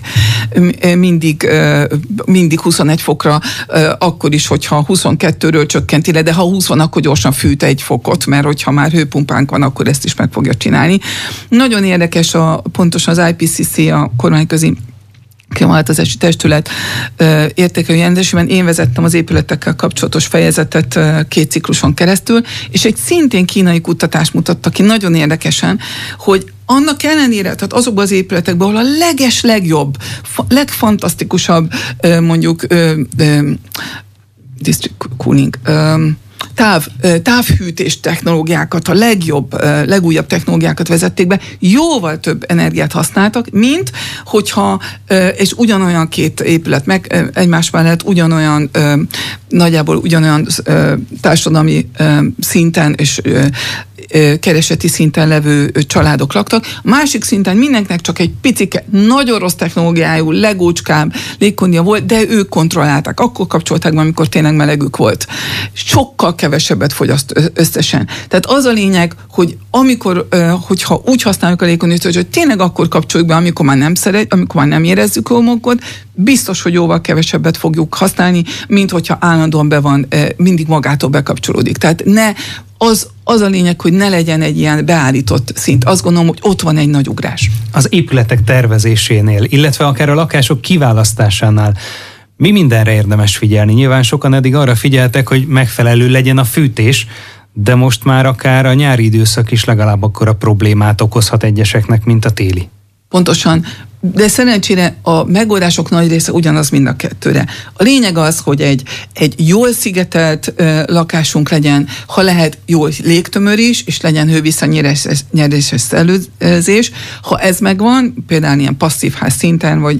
mindig 21 fokra, akkor is, hogyha 22-ről csökkenti le, de ha 20 van, akkor gyorsan fűt egy fokot, mert hogyha már hőpumpánk van, akkor ezt is meg fogja csinálni. Nagyon érdekes pontosan az IPCC, a kormányközi klímaváltozási testület értékelő jelentésében én vezettem az épületekkel kapcsolatos fejezetet 2 cikluson keresztül, és egy szintén kínai kutatás mutatta ki nagyon érdekesen, hogy annak ellenére, tehát azokban az épületekben, ahol a legjobb, legfantasztikusabb mondjuk district cooling, távhűtés technológiákat, a legújabb technológiákat vezették be, jóval több energiát használtak, mint hogyha, és ugyanolyan két épület meg egymás mellett ugyanolyan, nagyjából ugyanolyan társadalmi szinten és kereseti szinten levő családok laktak. A másik szinten mindenkinek csak egy picike, nagyon rossz technológiájú, legócskább légkondia volt, de ők kontrollálták. Akkor kapcsolták be, amikor tényleg melegük volt. Sokkal kevesebbet fogyaszt összesen. Tehát az a lényeg, hogy hogyha úgy használjuk a légkondiát, hogy tényleg akkor kapcsoljuk be, amikor már nem érezzük a magunkat, biztos, hogy jóval kevesebbet fogjuk használni, mint hogyha állandóan be van, mindig magától bekapcsolódik. Tehát az a lényeg, hogy ne legyen egy ilyen beállított szint. Azt gondolom, hogy ott van egy nagy ugrás. Az épületek tervezésénél, illetve akár a lakások kiválasztásánál mi mindenre érdemes figyelni? Nyilván sokan eddig arra figyeltek, hogy megfelelő legyen a fűtés, de most már akár a nyári időszak is legalább akkora problémát okozhat egyeseknek, mint a téli. Pontosan. De szerencsére a megoldások nagy része ugyanaz mind a kettőre. A lényeg az, hogy egy jól szigetelt lakásunk legyen, ha lehet jól légtömör is, és legyen hővisszanyeréses szellőzés. Ha ez megvan, például ilyen passzív ház szinten, vagy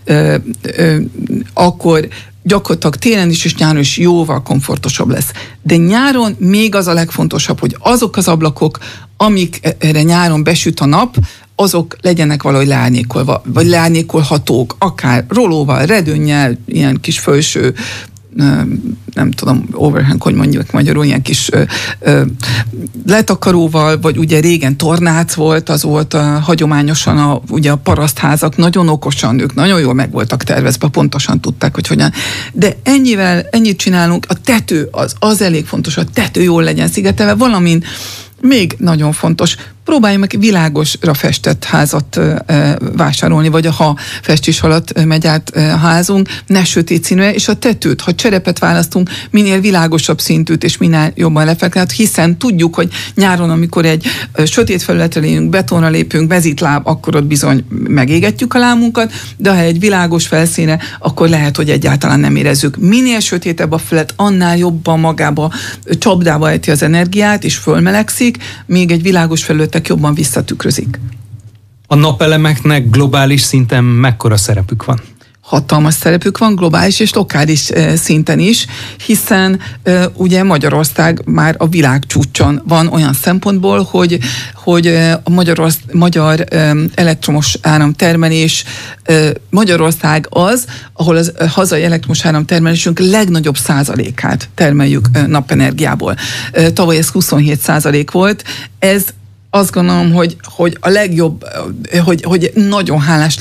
akkor gyakorlatilag télen is és nyáron is jóval komfortosabb lesz. De nyáron még az a legfontosabb, hogy azok az ablakok, amikre nyáron besüt a nap, azok legyenek valahogy leárnyékolva, vagy leárnyékolhatók, akár rolóval, redőnnyel, ilyen kis felső, nem tudom, overhang, hogy mondjuk magyarul, ilyen kis letakaróval, vagy ugye régen tornác volt, az volt hagyományosan ugye a parasztházak, nagyon okosan, ők nagyon jól meg voltak tervezve, pontosan tudták, hogy hogyan. De ennyit csinálunk, a tető az elég fontos, a tető jól legyen szigetelve, valamint még nagyon fontos, próbálj meg világosra festett házat vásárolni, vagy ha festés alatt megy át a házunk, ne sötét színűre, és a tetőt, ha cserepet választunk, minél világosabb szintűt, és minél jobban lefektet, hiszen tudjuk, hogy nyáron, amikor egy sötét felületre lépünk, betonra lépünk, mezitláb, akkor ott bizony megégetjük a lábunkat, de ha egy világos felszíne, akkor lehet, hogy egyáltalán nem érezzük. Minél sötétebb a felület, annál jobban magába csapdába ejti az energiát, és fölmelegszik, még egy világos felület jobban visszatükrözik. A napelemeknek globális szinten mekkora szerepük van? Hatalmas szerepük van, globális és lokális szinten is, hiszen ugye Magyarország már a világcsúcson van olyan szempontból, hogy a magyar elektromos áramtermelés, Magyarország az, ahol az hazai elektromos áramtermelésünk legnagyobb százalékát termeljük napenergiából. Tavaly ez 27% volt, ez azt gondolom, hogy a legjobb, hogy nagyon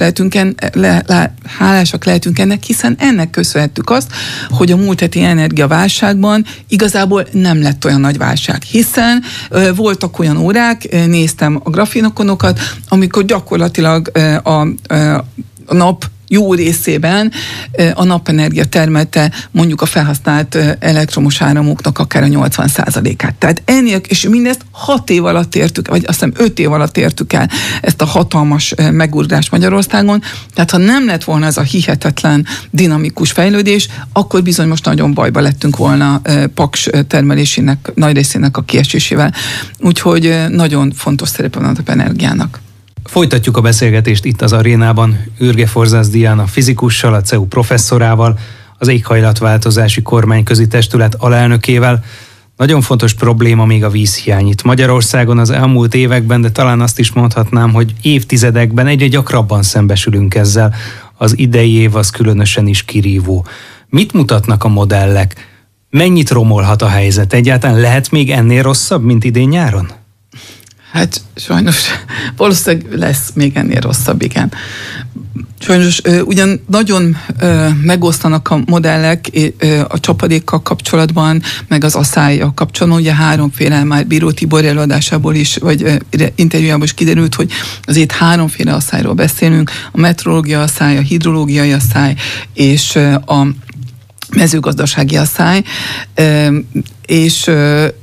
hálásak lehetünk ennek, hiszen ennek köszönhettük azt, hogy a múlt heti energiaválságban igazából nem lett olyan nagy válság, hiszen voltak olyan órák, néztem a grafikonokat, amikor gyakorlatilag a nap jó részében a napenergia termelte mondjuk a felhasznált elektromos áramoknak akár a 80%-át. Tehát ennél, és mindezt 6 év alatt értük, vagy azt hiszem 5 év alatt értük el ezt a hatalmas megugrást Magyarországon. Tehát ha nem lett volna ez a hihetetlen dinamikus fejlődés, akkor bizony most nagyon bajba lettünk volna Paks termelésének nagy részének a kiesésével. Úgyhogy nagyon fontos szerepe van a napenergiának. Folytatjuk a beszélgetést itt az arénában Ürge Forzász Diana fizikussal, a CEU professzorával, az éghajlatváltozási kormányközi testület alelnökével. Nagyon fontos probléma még a vízhiány itt Magyarországon az elmúlt években, de talán azt is mondhatnám, hogy évtizedekben egyre gyakrabban szembesülünk ezzel. Az idei év az különösen is kirívó. Mit mutatnak a modellek? Mennyit romolhat a helyzet? Egyáltalán lehet még ennél rosszabb, mint idén nyáron? Hát sajnos valószínűleg lesz még ennél rosszabb, igen. Sajnos ugyan nagyon megosztanak a modellek a csapadékkal kapcsolatban, meg az asszállyal kapcsolatban. Ugye 3 már Bíró Tibor előadásából is, vagy interjújából is kiderült, hogy azért 3 asszályról beszélünk. A meteorológia asszály, a hidrológiai asszály és a mezőgazdasági asszály, és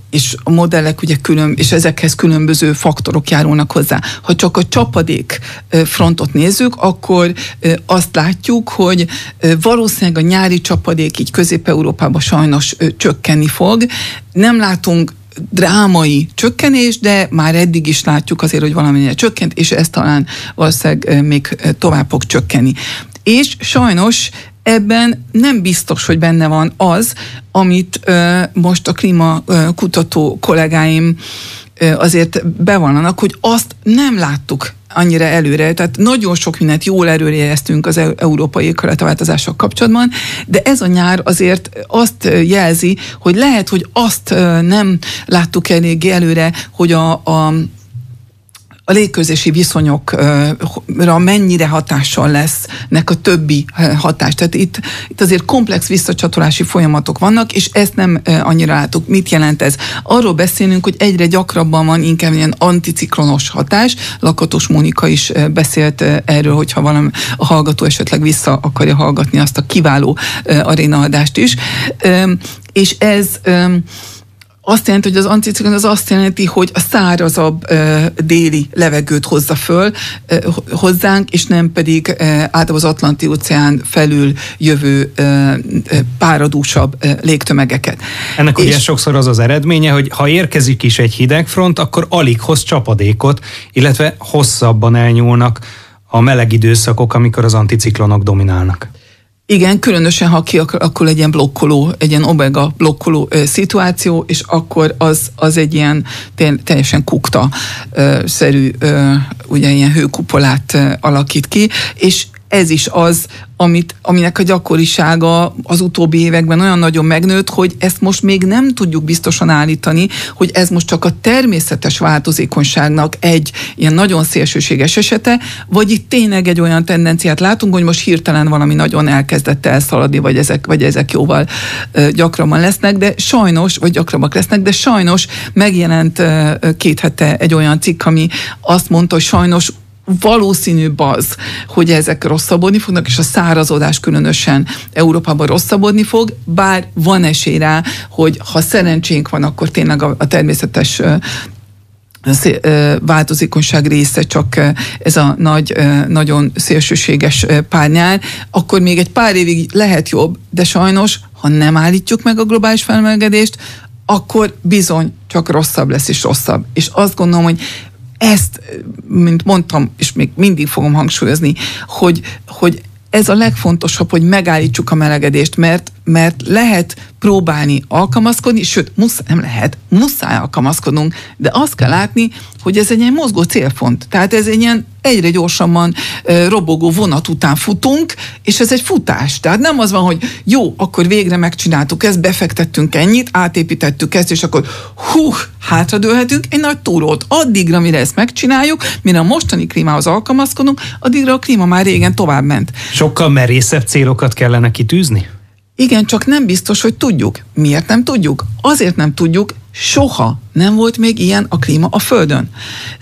és a modellek ugye és ezekhez különböző faktorok járulnak hozzá. Ha csak a csapadék frontot nézzük, akkor azt látjuk, hogy valószínűleg a nyári csapadék így Közép-Európában sajnos csökkenni fog. Nem látunk drámai csökkenés, de már eddig is látjuk azért, hogy valamennyire csökkent, és ez talán valószínűleg még tovább fog csökkenni. És sajnos ebben nem biztos, hogy benne van az, amit most a klímakutató kollégáim azért bevallanak, hogy azt nem láttuk annyira előre, tehát nagyon sok mindent jól előrejeleztünk az európai éghajlatváltozással kapcsolatban, de ez a nyár azért azt jelzi, hogy lehet, hogy azt nem láttuk eléggé előre, hogy a légközlési viszonyokra mennyire hatással lesznek a többi hatás. Tehát itt azért komplex visszacsatolási folyamatok vannak, és ezt nem annyira látok. Mit jelent ez? Arról beszélünk, hogy egyre gyakrabban van inkább ilyen anticiklonos hatás. Lakatos Mónika is beszélt erről, hogyha valami a hallgató esetleg vissza akarja hallgatni azt a kiváló arénaadást is. És ez azt jelenti, hogy az anticiklon az azt jelenti, hogy a szárazabb déli levegőt hozza föl hozzánk, és nem pedig általában az Atlanti-óceán felül jövő páradúsabb légtömegeket. Ennek ugye sokszor az az eredménye, hogy ha érkezik is egy hidegfront, akkor alig hoz csapadékot, illetve hosszabban elnyúlnak a meleg időszakok, amikor az anticiklonok dominálnak. Igen, különösen, ha kialakul egy ilyen blokkoló, egy ilyen omega blokkoló szituáció, és akkor az egy ilyen teljesen kukta-szerű, ugye ilyen hőkupolát alakít ki, és ez is az, aminek a gyakorisága az utóbbi években olyan nagyon megnőtt, hogy ezt most még nem tudjuk biztosan állítani, hogy ez most csak a természetes változékonyságnak egy ilyen nagyon szélsőséges esete, vagy itt tényleg egy olyan tendenciát látunk, hogy most hirtelen valami nagyon elkezdett elszaladni, vagy ezek jóval gyakrabban lesznek, de sajnos, vagy gyakrabbak lesznek, de sajnos megjelent 2 hete egy olyan cikk, ami azt mondta, hogy sajnos valószínűbb az, hogy ezek rosszabbodni fognak, és a szárazodás különösen Európában rosszabbodni fog, bár van esély rá, hogy ha szerencsénk van, akkor tényleg a természetes változékonyság része csak ez a nagy, nagyon szélsőséges párnyár, akkor még egy pár évig lehet jobb, de sajnos, ha nem állítjuk meg a globális felmelegedést, akkor bizony csak rosszabb lesz és rosszabb. És azt gondolom, hogy ezt, mint mondtam, és még mindig fogom hangsúlyozni, hogy ez a legfontosabb, hogy megállítsuk a melegedést, mert lehet próbálni alkalmazkodni, sőt, muszáj alkalmazkodnunk, de azt kell látni, hogy ez egy ilyen mozgó célpont. Tehát ez egy ilyen egyre gyorsabban robogó vonat után futunk, és ez egy futás. Tehát nem az van, hogy jó, akkor végre megcsináltuk ezt, befektettünk ennyit, átépítettük ezt, és akkor hátradőlhetünk egy nagy túrót. Addigra, mire ezt megcsináljuk, mire a mostani klímához alkalmazkodunk, addigra a klíma már régen továbbment. Sokkal merészebb célokat kellene kitűzni? Igen, csak nem biztos, hogy tudjuk. Miért nem tudjuk? Azért nem tudjuk, soha nem volt még ilyen a klíma a Földön.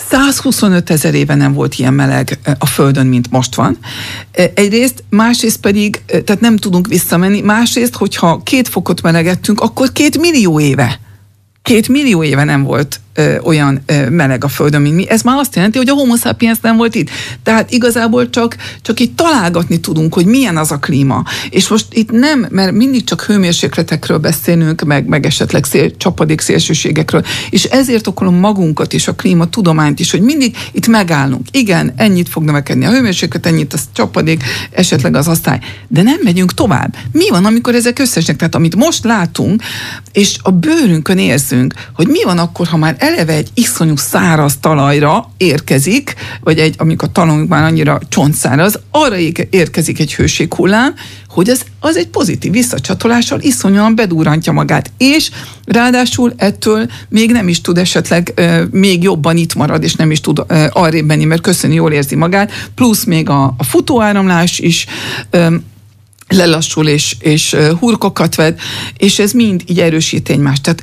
125 000 éve nem volt ilyen meleg a Földön, mint most van. Egyrészt, másrészt pedig, tehát nem tudunk visszamenni, másrészt, hogyha 2 fokot melegedtünk, akkor 2 millió éve. 2 millió éve nem volt olyan meleg a Földön, mint mi. Ez már azt jelenti, hogy a Homo sapiens nem volt itt. Tehát igazából csak itt találgatni tudunk, hogy milyen az a klíma. És most itt nem, mert mindig csak hőmérsékletekről beszélünk, meg esetleg csapadék szélsőségekről, és ezért okolom magunkat és a klímatudományt is, hogy mindig itt megállunk. Igen, ennyit fog növekedni a hőmérséklet, ennyit a csapadék, esetleg az asztály. De nem megyünk tovább. Mi van, amikor ezek összesnek? Tehát amit most látunk, és a bőrünkön érzünk, hogy mi van akkor, ha már eleve egy iszonyú száraz talajra érkezik, vagy amikor a talajunk már annyira csontszáraz, arra érkezik egy hőséghullám, hogy az egy pozitív visszacsatolással iszonyúan bedurrantja magát, és ráadásul ettől még nem is tud esetleg még jobban itt marad, és nem is tud arrébb menni, mert köszönni jól érzi magát, plusz még a futóáramlás is lelassul és hurkokat ved, és ez mind így erősít egymást. Tehát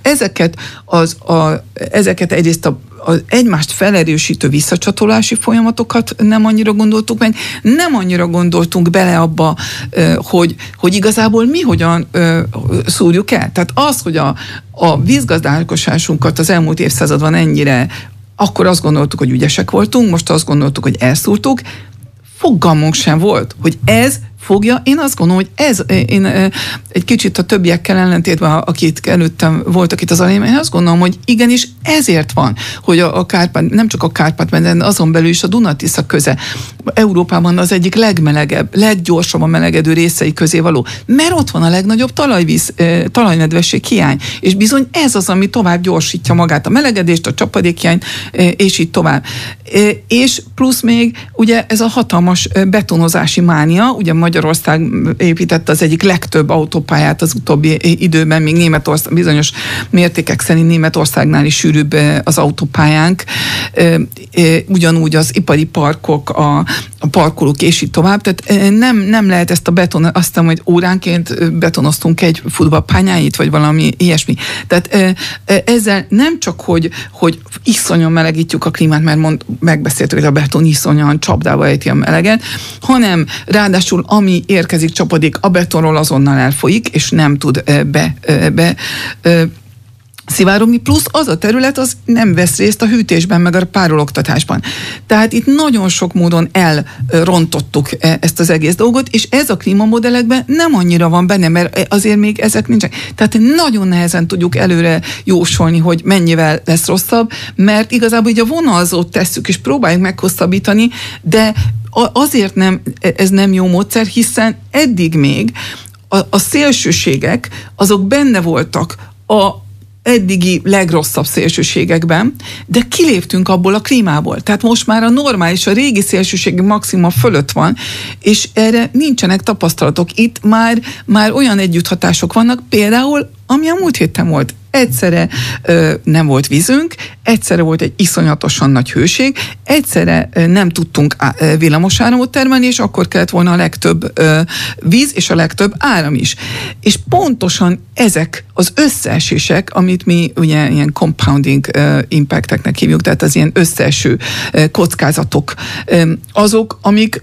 ezeket egyrészt az egymást felerősítő visszacsatolási folyamatokat nem annyira gondoltuk meg, nem annyira gondoltunk bele abba, hogy igazából mi hogyan szúrjuk el. Tehát az, hogy a vízgazdálkodásunkat az elmúlt évszázadban ennyire, akkor azt gondoltuk, hogy ügyesek voltunk, most azt gondoltuk, hogy elszúrtuk, fogalmunk sem volt, hogy ez fogja. Én azt gondolom, hogy én egy kicsit a többiekkel ellentétben, akik előttem voltak itt az elején, én azt gondolom, hogy igenis ezért van, hogy a Kárpát, nem csak a Kárpát-medence, de azon belül is a Duna-Tisza köze Európában az egyik legmelegebb, leggyorsabban melegedő részei közé való, mert ott van a legnagyobb talajnedvesség hiány, és bizony ez az, ami tovább gyorsítja magát a melegedést, a csapadékhiányt, és így tovább. És plusz még ugye ez a hatalmas betonozási mánia, ugye Magyarország építette az egyik legtöbb autópályát az utóbbi időben, még Németország, bizonyos mértékek szerint Németországnál is sűrűbb az autópályánk, ugyanúgy az ipari parkok, a parkolók és így tovább, tehát nem lehet ezt a beton, azt hiszem, hogy óránként betonoztunk egy futballpályáit, vagy valami ilyesmi. Tehát ezzel nem csak, hogy iszonyan melegítjük a klímát, mert megbeszéltük, hogy a beton iszonyan csapdába ejti a meleget, hanem ráadásul ami érkezik csapadék, a betonról azonnal elfolyik, és nem tud szivárogni, plusz az a terület az nem vesz részt a hűtésben, meg a párologtatásban. Tehát itt nagyon sok módon elrontottuk ezt az egész dolgot, és ez a klímamodellekben nem annyira van benne, mert azért még ezek nincsenek. Tehát nagyon nehezen tudjuk előre jósolni, hogy mennyivel lesz rosszabb, mert igazából így a vonalzót tesszük, és próbáljuk meghosszabbítani, de azért ez nem jó módszer, hiszen eddig még a szélsőségek, azok benne voltak a eddigi legrosszabb szélsőségekben, de kiléptünk abból a klímából. Tehát most már a normális, a régi szélsőségi maximum fölött van, és erre nincsenek tapasztalatok. Itt már olyan együtthatások vannak, például, ami a múlt héten volt. Egyszerre nem volt vízünk, egyszerre volt egy iszonyatosan nagy hőség, egyszerre nem tudtunk villamosáramot termelni, és akkor kellett volna a legtöbb víz és a legtöbb áram is. És pontosan ezek az összeesések, amit mi ugye ilyen compounding impacteknek hívjuk, tehát az ilyen összeeső kockázatok, azok,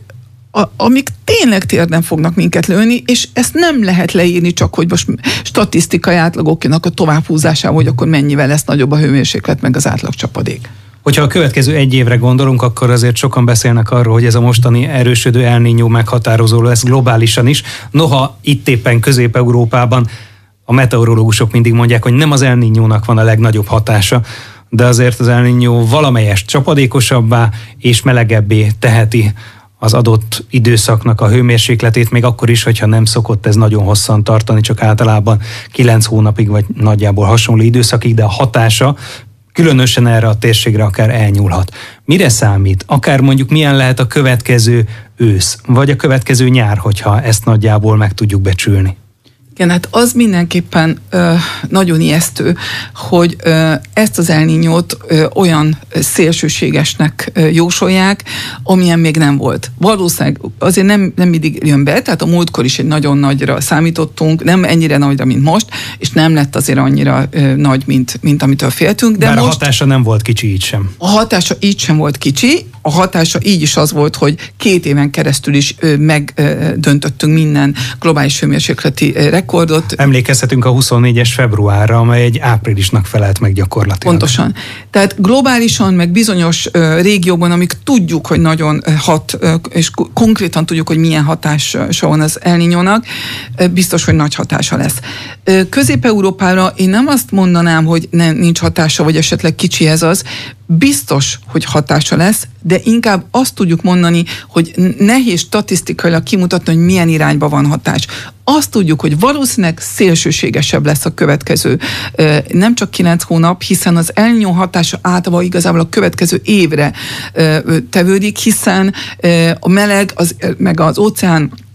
amik tényleg térden fognak minket lőni, és ezt nem lehet leírni csak, hogy most statisztikai átlagoknak a továbbhúzásával, hogy akkor mennyivel lesz nagyobb a hőmérséklet, meg az átlagcsapadék. Hogyha a következő egy évre gondolunk, akkor azért sokan beszélnek arról, hogy ez a mostani erősödő El Niño meghatározó lesz globálisan is. Noha itt éppen Közép-Európában a meteorológusok mindig mondják, hogy nem az El Niñónak van a legnagyobb hatása, de azért az El Niño valamelyest csapadékosabbá és melegebbé teheti az adott időszaknak a hőmérsékletét, még akkor is, hogyha nem szokott ez nagyon hosszan tartani, csak általában 9 hónapig, vagy nagyjából hasonló időszakig, de a hatása különösen erre a térségre akár elnyúlhat. Mire számít? Akár mondjuk milyen lehet a következő ősz, vagy a következő nyár, hogyha ezt nagyjából meg tudjuk becsülni? Igen, hát az mindenképpen nagyon ijesztő, hogy ezt az El Niñót olyan szélsőségesnek jósolják, amilyen még nem volt. Valószínűleg azért nem mindig jön be, tehát a múltkor is egy nagyon nagyra számítottunk, nem ennyire nagyra, mint most, és nem lett azért annyira nagy, mint amitől féltünk. De bár most a hatása nem volt kicsi így sem. A hatása így sem volt kicsi, a hatása így is az volt, hogy 2 éven keresztül is megdöntöttünk minden globális hőmérsékleti rekordot. Emlékezhetünk a 24-es februárra, amely egy áprilisnak felelt meg gyakorlatilag. Pontosan. Tehát globálisan, meg bizonyos régióban, amik tudjuk, hogy nagyon hat, és konkrétan tudjuk, hogy milyen hatása van az El Niñónak, biztos, hogy nagy hatása lesz. Közép-Európára én nem azt mondanám, hogy nincs hatása, vagy esetleg kicsi ez az, biztos, hogy hatása lesz, de inkább azt tudjuk mondani, hogy nehéz statisztikailag kimutatni, hogy milyen irányba van hatás. Azt tudjuk, hogy valószínűleg szélsőségesebb lesz a következő nem csak 9 hónap, hiszen az El Niño hatása általában igazából a következő évre tevődik, hiszen a meleg meg az óceán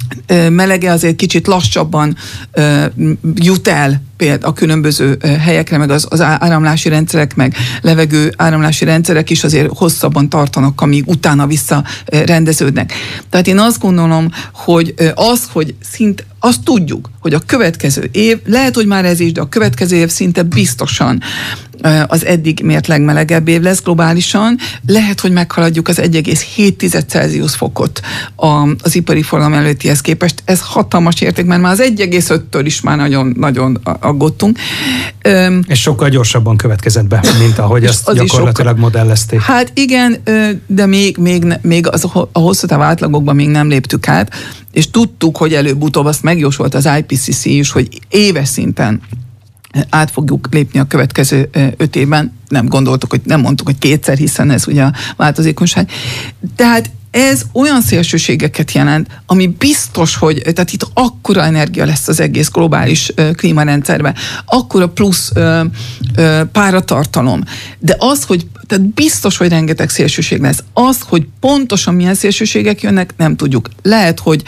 melege azért kicsit lassabban jut el például a különböző helyekre, meg az áramlási rendszerek, meg levegő áramlási rendszerek is azért hosszabban tartanak, amíg utána visszarendeződnek. Tehát én azt gondolom, hogy azt tudjuk, hogy a következő év, lehet, hogy már ez is, de a következő év szinte biztosan az eddig mért legmelegebb év lesz globálisan. Lehet, hogy meghaladjuk az 1,7 Celsius fokot az ipari forradalom előttihez képest. Ez hatalmas érték, mert már az 1,5-től is már nagyon aggódtunk. És sokkal gyorsabban következett be, mint ahogy azt gyakorlatilag modellezték. Hát igen, de még a hosszú távú átlagokban még nem léptük át, és tudtuk, hogy előbb-utóbb azt megjósolt az IPCC is, hogy éves szinten át fogjuk lépni a következő 5 évben. Nem mondtuk, hogy kétszer, hiszen ez ugye a változékonyság. Tehát ez olyan szélsőségeket jelent, ami biztos, hogy tehát itt akkora energia lesz az egész globális klímarendszerben, akkora plusz páratartalom. De az, hogy tehát biztos, hogy rengeteg szélsőség lesz. Az, hogy pontosan milyen szélsőségek jönnek, nem tudjuk. Lehet, hogy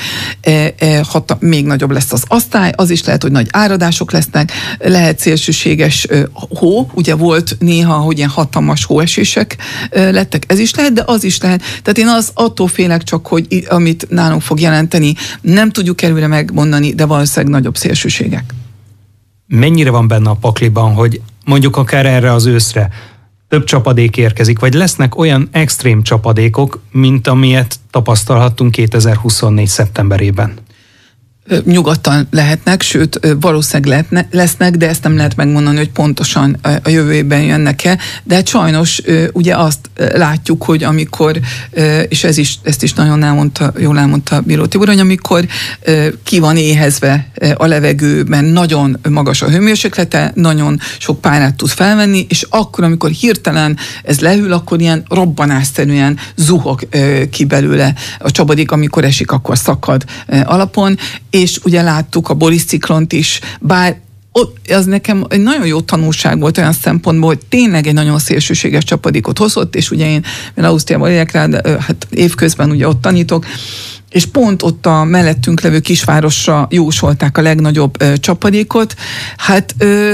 még nagyobb lesz az asztály, az is lehet, hogy nagy áradások lesznek, lehet szélsőséges hó, ugye volt néha, hogy ilyen hatalmas hóesések lettek, ez is lehet, de az is lehet. Tehát én attól félek csak, hogy amit nálunk fog jelenteni, nem tudjuk előre megmondani, de valószínűleg nagyobb szélsőségek. Mennyire van benne a pakliban, hogy mondjuk akár erre az őszre több csapadék érkezik, vagy lesznek olyan extrém csapadékok, mint amilyet tapasztalhattunk 2024. szeptemberében? Nyugodtan lehetnek, sőt valószínűleg lesznek, de ezt nem lehet megmondani, hogy pontosan a jövő évben jönnek-e, de hát sajnos ugye azt látjuk, hogy amikor, és ezt is nagyon jól elmondta Bíró Tibor, hogy amikor ki van éhezve a levegőben, nagyon magas a hőmérséklete, nagyon sok párát tud felvenni, és akkor, amikor hirtelen ez lehűl, akkor ilyen robbanásszerűen zuhog ki belőle a csapadék, amikor esik, akkor szakad alapon, és ugye láttuk a Boris ciklont is, bár az nekem egy nagyon jó tanulság volt olyan szempontból, hogy tényleg egy nagyon szélsőséges csapadékot hozott, és ugye én Ausztriában élek rá, de hát évközben ugye ott tanítok, és pont ott a mellettünk levő kisvárosra jósolták a legnagyobb csapadékot. Hát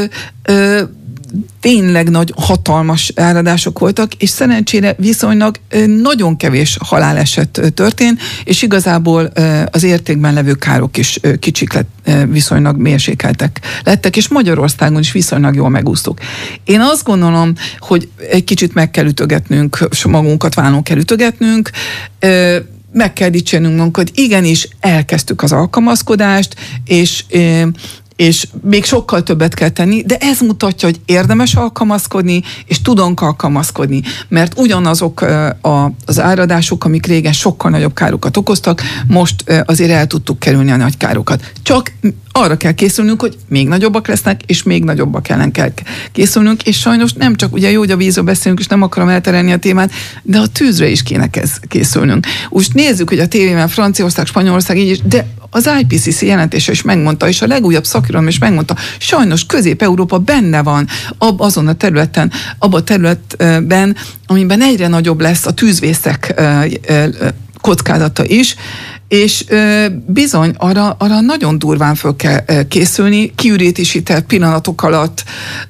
tényleg nagy, hatalmas áradások voltak, és szerencsére viszonylag nagyon kevés haláleset történt, és igazából az értékben levő károk is kicsik viszonylag mérsékeltek lettek, és Magyarországon is viszonylag jól megúsztuk. Én azt gondolom, hogy egy kicsit meg kell ütögetnünk, magunkat vállon kell ütögetnünk, meg kell dicsérnünk magunkat, igenis elkezdtük az alkalmazkodást, és még sokkal többet kell tenni, de ez mutatja, hogy érdemes alkalmazkodni, és tudunk alkalmazkodni, mert ugyanazok az áradások, amik régen sokkal nagyobb károkat okoztak, most azért el tudtuk kerülni a nagy károkat. Csak arra kell készülnünk, hogy még nagyobbak lesznek, és még nagyobbak ellen kell készülnünk, és sajnos nem csak ugye jó, hogy a vízről beszélünk, és nem akarom elterelni a témát, de a tűzre is kéne készülnünk. Úgy nézzük, hogy a tévében Franciaország, Spanyolország így is, de az IPCC jelentése is megmondta, és a legújabb szakirodalom is megmondta, sajnos Közép-Európa benne van azon a területen, abban a területben, amiben egyre nagyobb lesz a tűzvészek kockázata is, és bizony arra nagyon durván föl kell készülni, kiürétisített pillanatok alatt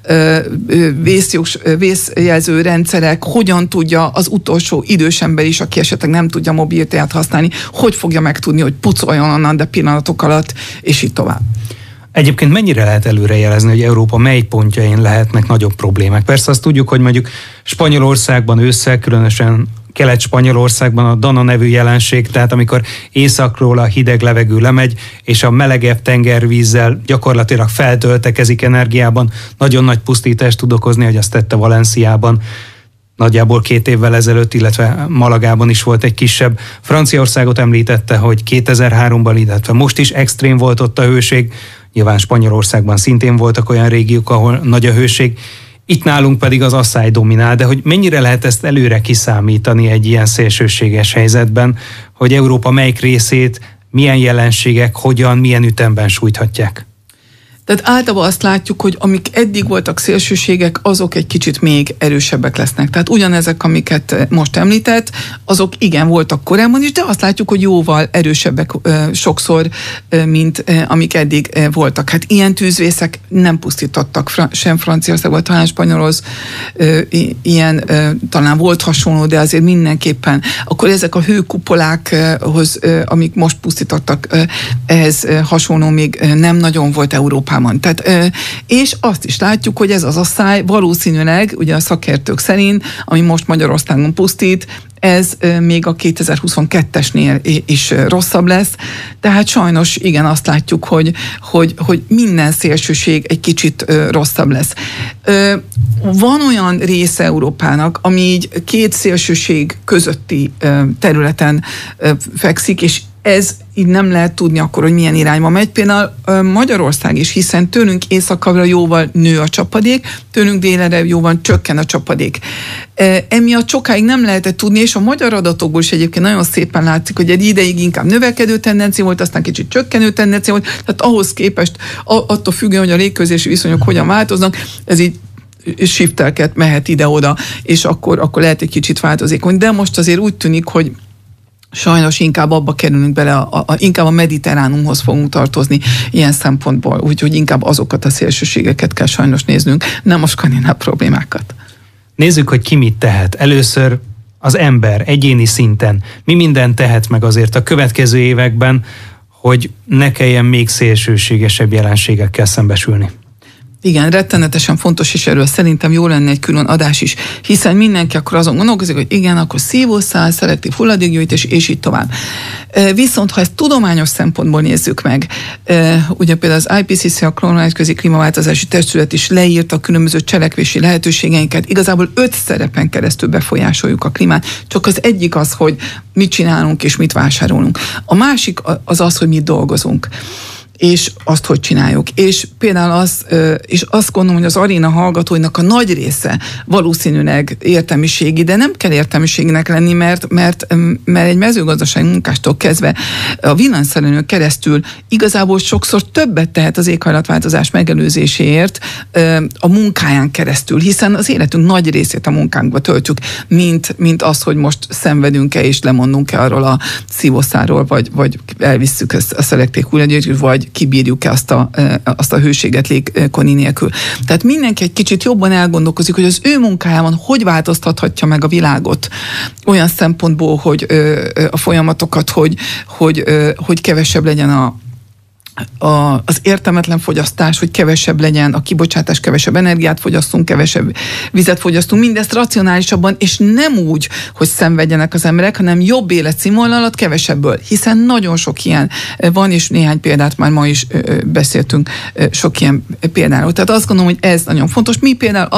vészjelző rendszerek, hogyan tudja az utolsó idős ember is, aki esetleg nem tudja mobilitát használni, hogy fogja megtudni, hogy pucoljon onnan, de pillanatok alatt, és így tovább. Egyébként mennyire lehet előrejelezni, hogy Európa mely pontjain lehetnek nagyobb problémák? Persze azt tudjuk, hogy mondjuk Spanyolországban ősszel, különösen Kelet-Spanyolországban a Dana nevű jelenség, tehát amikor északról a hideg levegő lemegy, és a melegebb tengervízzel gyakorlatilag feltöltekezik energiában, nagyon nagy pusztítást tud okozni, hogy azt tette Valenciában nagyjából 2 évvel ezelőtt, illetve Malagában is volt egy kisebb. Franciaországot említette, hogy 2003-ban, illetve most is extrém volt ott a hőség. Nyilván Spanyolországban szintén voltak olyan régiók, ahol nagy a hőség. Itt nálunk pedig az asszály dominál, de hogy mennyire lehet ezt előre kiszámítani egy ilyen szélsőséges helyzetben, hogy Európa melyik részét, milyen jelenségek, hogyan, milyen ütemben sújthatják? Tehát általában azt látjuk, hogy amik eddig voltak szélsőségek, azok egy kicsit még erősebbek lesznek. Tehát ugyanezek, amiket most említett, azok igen voltak korábban is, de azt látjuk, hogy jóval erősebbek sokszor, mint amik eddig voltak. Hát ilyen tűzvészek nem pusztítottak sem Franciaországban, talán Spanyolország ilyen, talán volt hasonló, de azért mindenképpen. Akkor ezek a hőkupolákhoz, amik most pusztítottak, ehhez hasonló még nem nagyon volt Európában. Tehát, és azt is látjuk, hogy ez az asszály valószínűleg, ugye a szakértők szerint, ami most Magyarországon pusztít, ez még a 2022-esnél is rosszabb lesz. Tehát sajnos igen, azt látjuk, hogy minden szélsőség egy kicsit rosszabb lesz. Van olyan része Európának, ami így két szélsőség közötti területen fekszik, és ez így nem lehet tudni akkor, hogy milyen irányba megy. Például Magyarország is, hiszen tőlünk északabbra jóval nő a csapadék, tőlünk délre jóval csökken a csapadék. Emiatt sokáig nem lehetett tudni, és a magyar adatokból is egyébként nagyon szépen látszik, hogy egy ideig inkább növekedő tendencia volt, aztán kicsit csökkenő tendencia volt, tehát ahhoz képest, attól függően, hogy a légközlési viszonyok hogyan változnak, ez így shiftelket mehet ide-oda, és akkor lehet egy kicsit változékony. De most azért úgy tűnik, hogy sajnos inkább abba kerülünk bele, inkább a mediterránumhoz fogunk tartozni ilyen szempontból, úgyhogy inkább azokat a szélsőségeket kell sajnos néznünk, nem a skandináv problémákat. Nézzük, hogy ki mit tehet. Először az ember egyéni szinten mi mindent tehet meg azért a következő években, hogy ne kelljen még szélsőségesebb jelenségekkel szembesülni. Igen, rettenetesen fontos, és erről szerintem jó lenne egy külön adás is, hiszen mindenki akkor azon gondolkozik, hogy igen, akkor szívószál, szelektív hulladékgyűjtés, és így tovább. Viszont, ha ezt tudományos szempontból nézzük meg, ugye például az IPCC, a Kormányközi Klímaváltozási Testület is leírta a különböző cselekvési lehetőségeinket, igazából 5 szerepen keresztül befolyásoljuk a klímát, csak az egyik az, hogy mit csinálunk és mit vásárolunk. A másik az az, hogy mit dolgozunk. És azt, hogy csináljuk. És például és azt gondolom, hogy az aréna hallgatóinak a nagy része valószínűleg értelmiségi, de nem kell értelmiségnek lenni, mert egy mezőgazdasági munkástól kezdve a villanyszerelőn keresztül igazából sokszor többet tehet az éghajlatváltozás megelőzéséért a munkáján keresztül, hiszen az életünk nagy részét a munkánkba töltjük, mint az, hogy most szenvedünk-e és lemondunk-e arról a szívószálról, vagy elvisszük a szelektív hulladékot, vagy kibírjuk-e azt a hőséget légkoni nélkül. Tehát mindenki egy kicsit jobban elgondolkozik, hogy az ő munkájában hogy változtathatja meg a világot olyan szempontból, hogy a folyamatokat, hogy kevesebb legyen az értelmetlen fogyasztás, hogy kevesebb legyen a kibocsátás, kevesebb energiát fogyasztunk, kevesebb vizet fogyasztunk, mindezt racionálisabban, és nem úgy, hogy szenvedjenek az emberek, hanem jobb életszínvonalat kevesebből, hiszen nagyon sok ilyen van, és néhány példát már ma is beszéltünk sok ilyen példáról. Tehát azt gondolom, hogy ez nagyon fontos. Mi például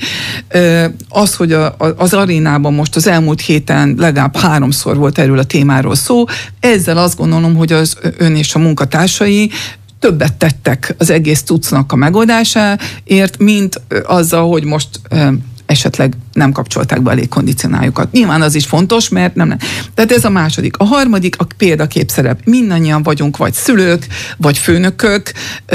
az, hogy az arénában most az elmúlt héten legalább 3-szor volt erről a témáról szó, ezzel azt gondolom, hogy az ön és a munkatársai többet tettek az egész cuccnak a megoldásáért, mint azzal, hogy most esetleg nem kapcsolták be a légkondicionáljukat. Nyilván az is fontos, mert nem. Tehát ez a második. A harmadik a példaképszerep. Mindannyian vagyunk vagy szülők, vagy főnökök,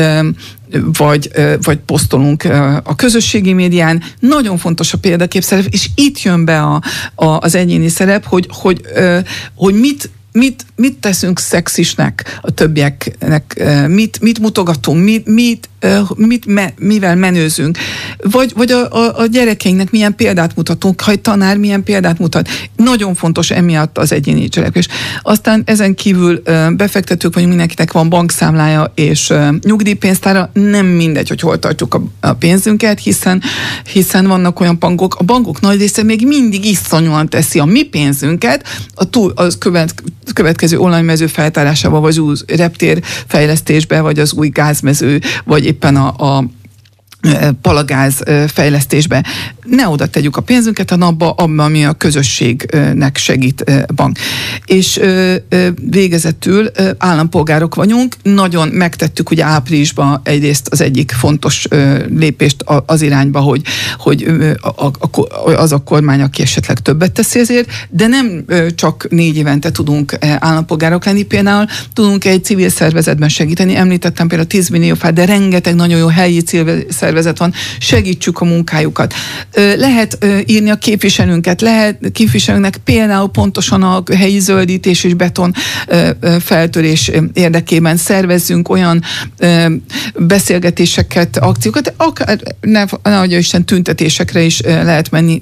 vagy posztolunk a közösségi médián. Nagyon fontos a példaképszerep, és itt jön be az egyéni szerep, hogy mit teszünk szexisnek a többieknek, mit mutogatunk, mivel menőzünk, vagy a gyerekeinknek milyen példát mutatunk, ha egy tanár milyen példát mutat. Nagyon fontos emiatt az egyéni cselekvés. Aztán ezen kívül befektetők vagyunk, mindenkinek van bankszámlája és nyugdíjpénztára, nem mindegy, hogy hol tartjuk a pénzünket, hiszen vannak olyan bankok, a bankok nagy része még mindig iszonyúan teszi a mi pénzünket, az következő olajmező feltárásába, vagy az új reptérfejlesztésbe, vagy az új gázmező, vagy éppen palagáz fejlesztésbe. Ne oda tegyük a pénzünket, hanem abba, ami a közösségnek segít bank. És végezetül állampolgárok vagyunk, nagyon megtettük ugye áprilisban egyrészt az egyik fontos lépést az irányba, hogy az a kormány, aki esetleg többet teszi ezért, de nem csak 4 évente tudunk állampolgárok lenni, például tudunk egy civil szervezetben segíteni, említettem például 10 millió fát, de rengeteg nagyon jó helyi civil szervezet van, segítsük a munkájukat. Lehet írni a képviselőnknek például pontosan a helyi zöldítés és beton feltörés érdekében szervezzünk olyan beszélgetéseket, akciókat, akár nehogy Isten tüntetésekre is lehet menni,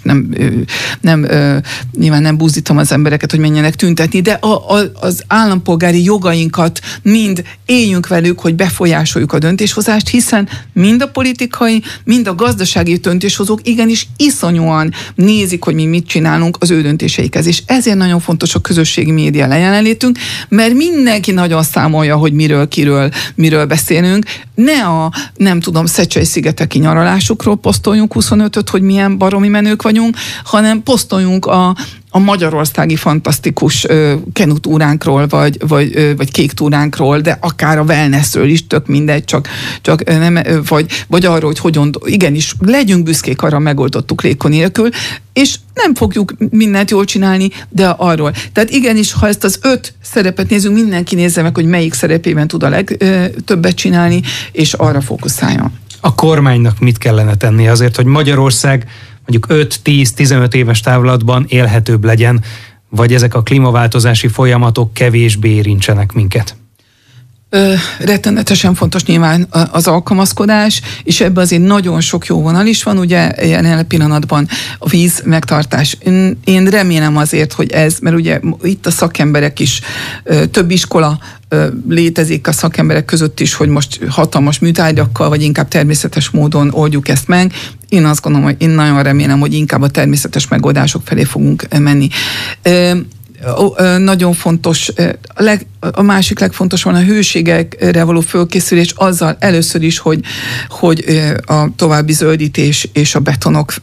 nyilván nem buzdítom az embereket, hogy menjenek tüntetni, de az állampolgári jogainkat mind éljünk velük, hogy befolyásoljuk a döntéshozást, hiszen mind a politikai, mind a gazdasági döntéshozók igenis iszonyúan nézik, hogy mi mit csinálunk az ő döntéseikhez. És ezért nagyon fontos a közösségi média jelenlétünk, mert mindenki nagyon számolja, hogy miről beszélünk. Ne a, nem tudom, Szecsely-szigeteki nyaralásukról posztoljunk 25-öt, hogy milyen baromi menők vagyunk, hanem posztoljunk a magyarországi fantasztikus kenutúránkról, vagy kék túránkról, de akár a wellnessről is, tök mindegy, csak nem, vagy arról, hogy hogyan, igenis, legyünk büszkék, arra megoldottuk léko nélkül, és nem fogjuk mindent jól csinálni, de arról. Tehát igenis, ha ezt az 5 szerepet nézzünk, mindenki nézze meg, hogy melyik szerepében tud a legtöbbet csinálni, és arra fókuszáljon. A kormánynak mit kellene tenni azért, hogy Magyarország mondjuk 5-10-15 éves távlatban élhetőbb legyen, vagy ezek a klímaváltozási folyamatok kevésbé érintsenek minket? Rettenetesen fontos nyilván az alkalmazkodás, és ebben azért nagyon sok jó vonal is van, ugye jelen pillanatban a víz megtartás. Én remélem azért, hogy mert ugye itt a szakemberek is, több iskola létezik a szakemberek között is, hogy most hatalmas műtárgyakkal, vagy inkább természetes módon oldjuk ezt meg. Én azt gondolom, hogy én nagyon remélem, hogy inkább a természetes megoldások felé fogunk menni. Nagyon fontos, a másik legfontosabb a hőségekre való fölkészülés, azzal először is, hogy a további zöldítés és a betonok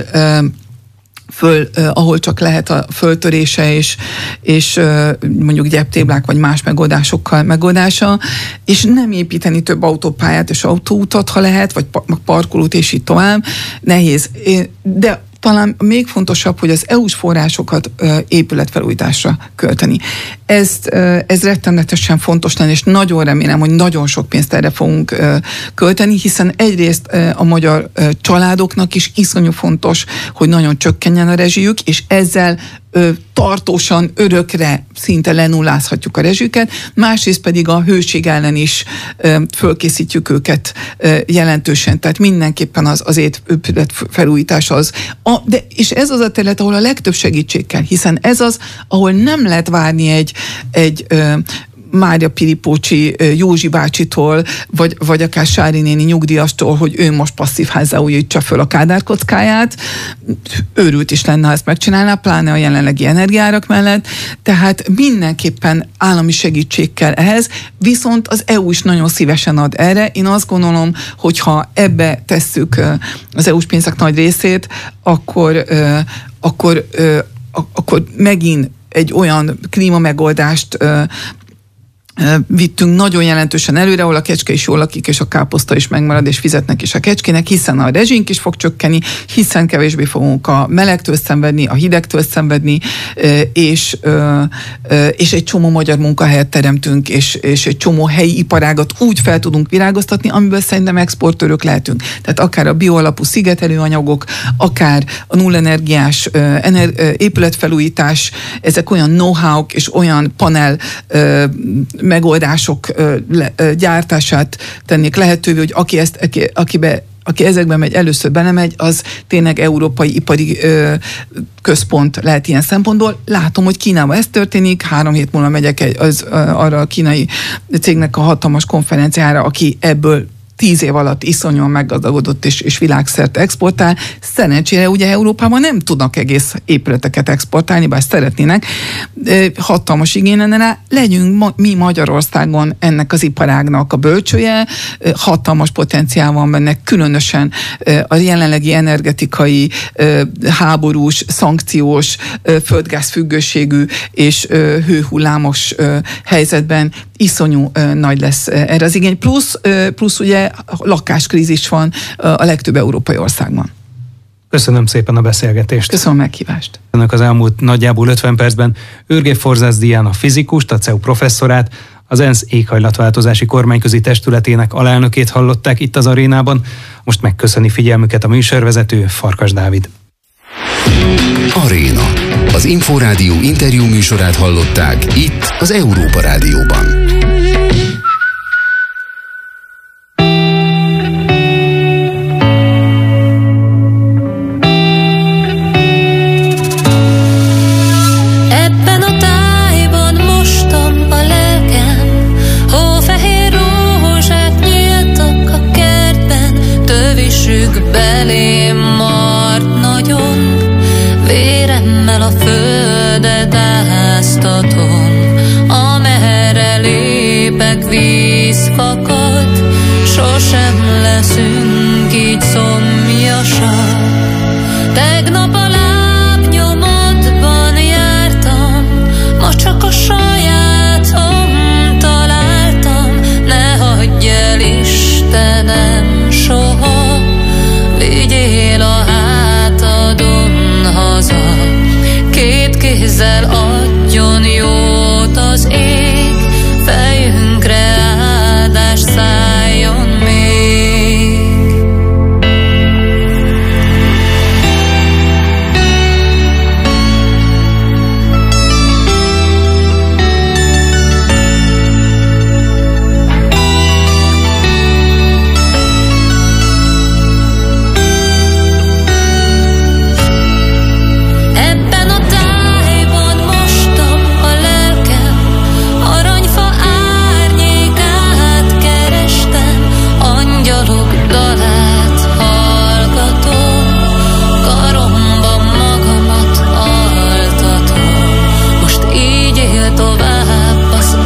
ahol csak lehet a föltörése és mondjuk gyeptéblák vagy más megoldásokkal megoldása, és nem építeni több autópályát és autóutat, ha lehet, vagy parkolót és így tovább. Nehéz. De talán még fontosabb, hogy az EU-s forrásokat épületfelújításra költeni. Ez rettenetesen fontos lenne, és nagyon remélem, hogy nagyon sok pénzt erre fogunk költeni, hiszen egyrészt a magyar családoknak is iszonyú fontos, hogy nagyon csökkenjen a rezsijük, és ezzel tartósan, örökre szinte lenullázhatjuk a rezsüket, másrészt pedig a hőség ellen is fölkészítjük őket jelentősen, tehát mindenképpen az épület felújítás az. És ez az a terület, ahol a legtöbb segítség kell, hiszen ez az, ahol nem lehet várni egy Mária Piripócsi Józsi bácsitól, vagy akár Sári néni nyugdíjastól, hogy ő most passzív házzá újítsa föl a Kádár kockáját. Őrült is lenne, ha ezt megcsinálná, pláne a jelenlegi energiárak mellett. Tehát mindenképpen állami segítség kell ehhez, viszont az EU is nagyon szívesen ad erre. Én azt gondolom, hogyha ebbe tesszük az EU-s pénzek nagy részét, akkor megint egy olyan klímamegoldást vittünk nagyon jelentősen előre, ahol a kecske is jól lakik, és a káposzta is megmarad, és fizetnek is a kecskének, hiszen a rezsink is fog csökkenni, hiszen kevésbé fogunk a melegtől szenvedni, a hidegtől szenvedni, és egy csomó magyar munkahelyet teremtünk, és egy csomó helyi iparágat úgy fel tudunk virágoztatni, amiből szerintem exportőrök lehetünk. Tehát akár a bioalapú szigetelőanyagok, akár a nullenergiás épületfelújítás, ezek olyan know-how-k és olyan panel megoldások gyártását tennék lehetővé, hogy aki ezekben megy, először belemegy, az tényleg európai ipari központ lehet ilyen szempontból. Látom, hogy Kínában ez történik, 3 hét múlva megyek arra a kínai cégnek a hatalmas konferenciára, aki ebből 10 év alatt iszonyúan meggazdagodott és világszerte exportál. Szerencsére ugye Európában nem tudnak egész épületeket exportálni, bár szeretnének. Hatalmas igény lenne rá. Legyünk mi Magyarországon ennek az iparágnak a bölcsője, hatalmas potenciál van benne, különösen a jelenlegi energetikai, háborús, szankciós, földgázfüggőségű és hőhullámos helyzetben iszonyú nagy lesz erre az igény. Plusz ugye lakáskrízis van a legtöbb európai országban. Köszönöm szépen a beszélgetést. Köszönöm a meghívást. Önök az elmúlt nagyjából 50 percben Ürge Forzász Diana fizikust, a CEU professzorát, az ENSZ éghajlatváltozási kormányközi testületének alelnökét hallották itt az arénában. Most megköszöni figyelmüket a műsorvezető, Farkas Dávid. Aréna. Az Inforádió interjú műsorát hallották itt az Európa Rádióban. Belém mart nagyon, véremmel a földet áztatom, amerre lépek víz fakad, sosem leszünk így szomjasak.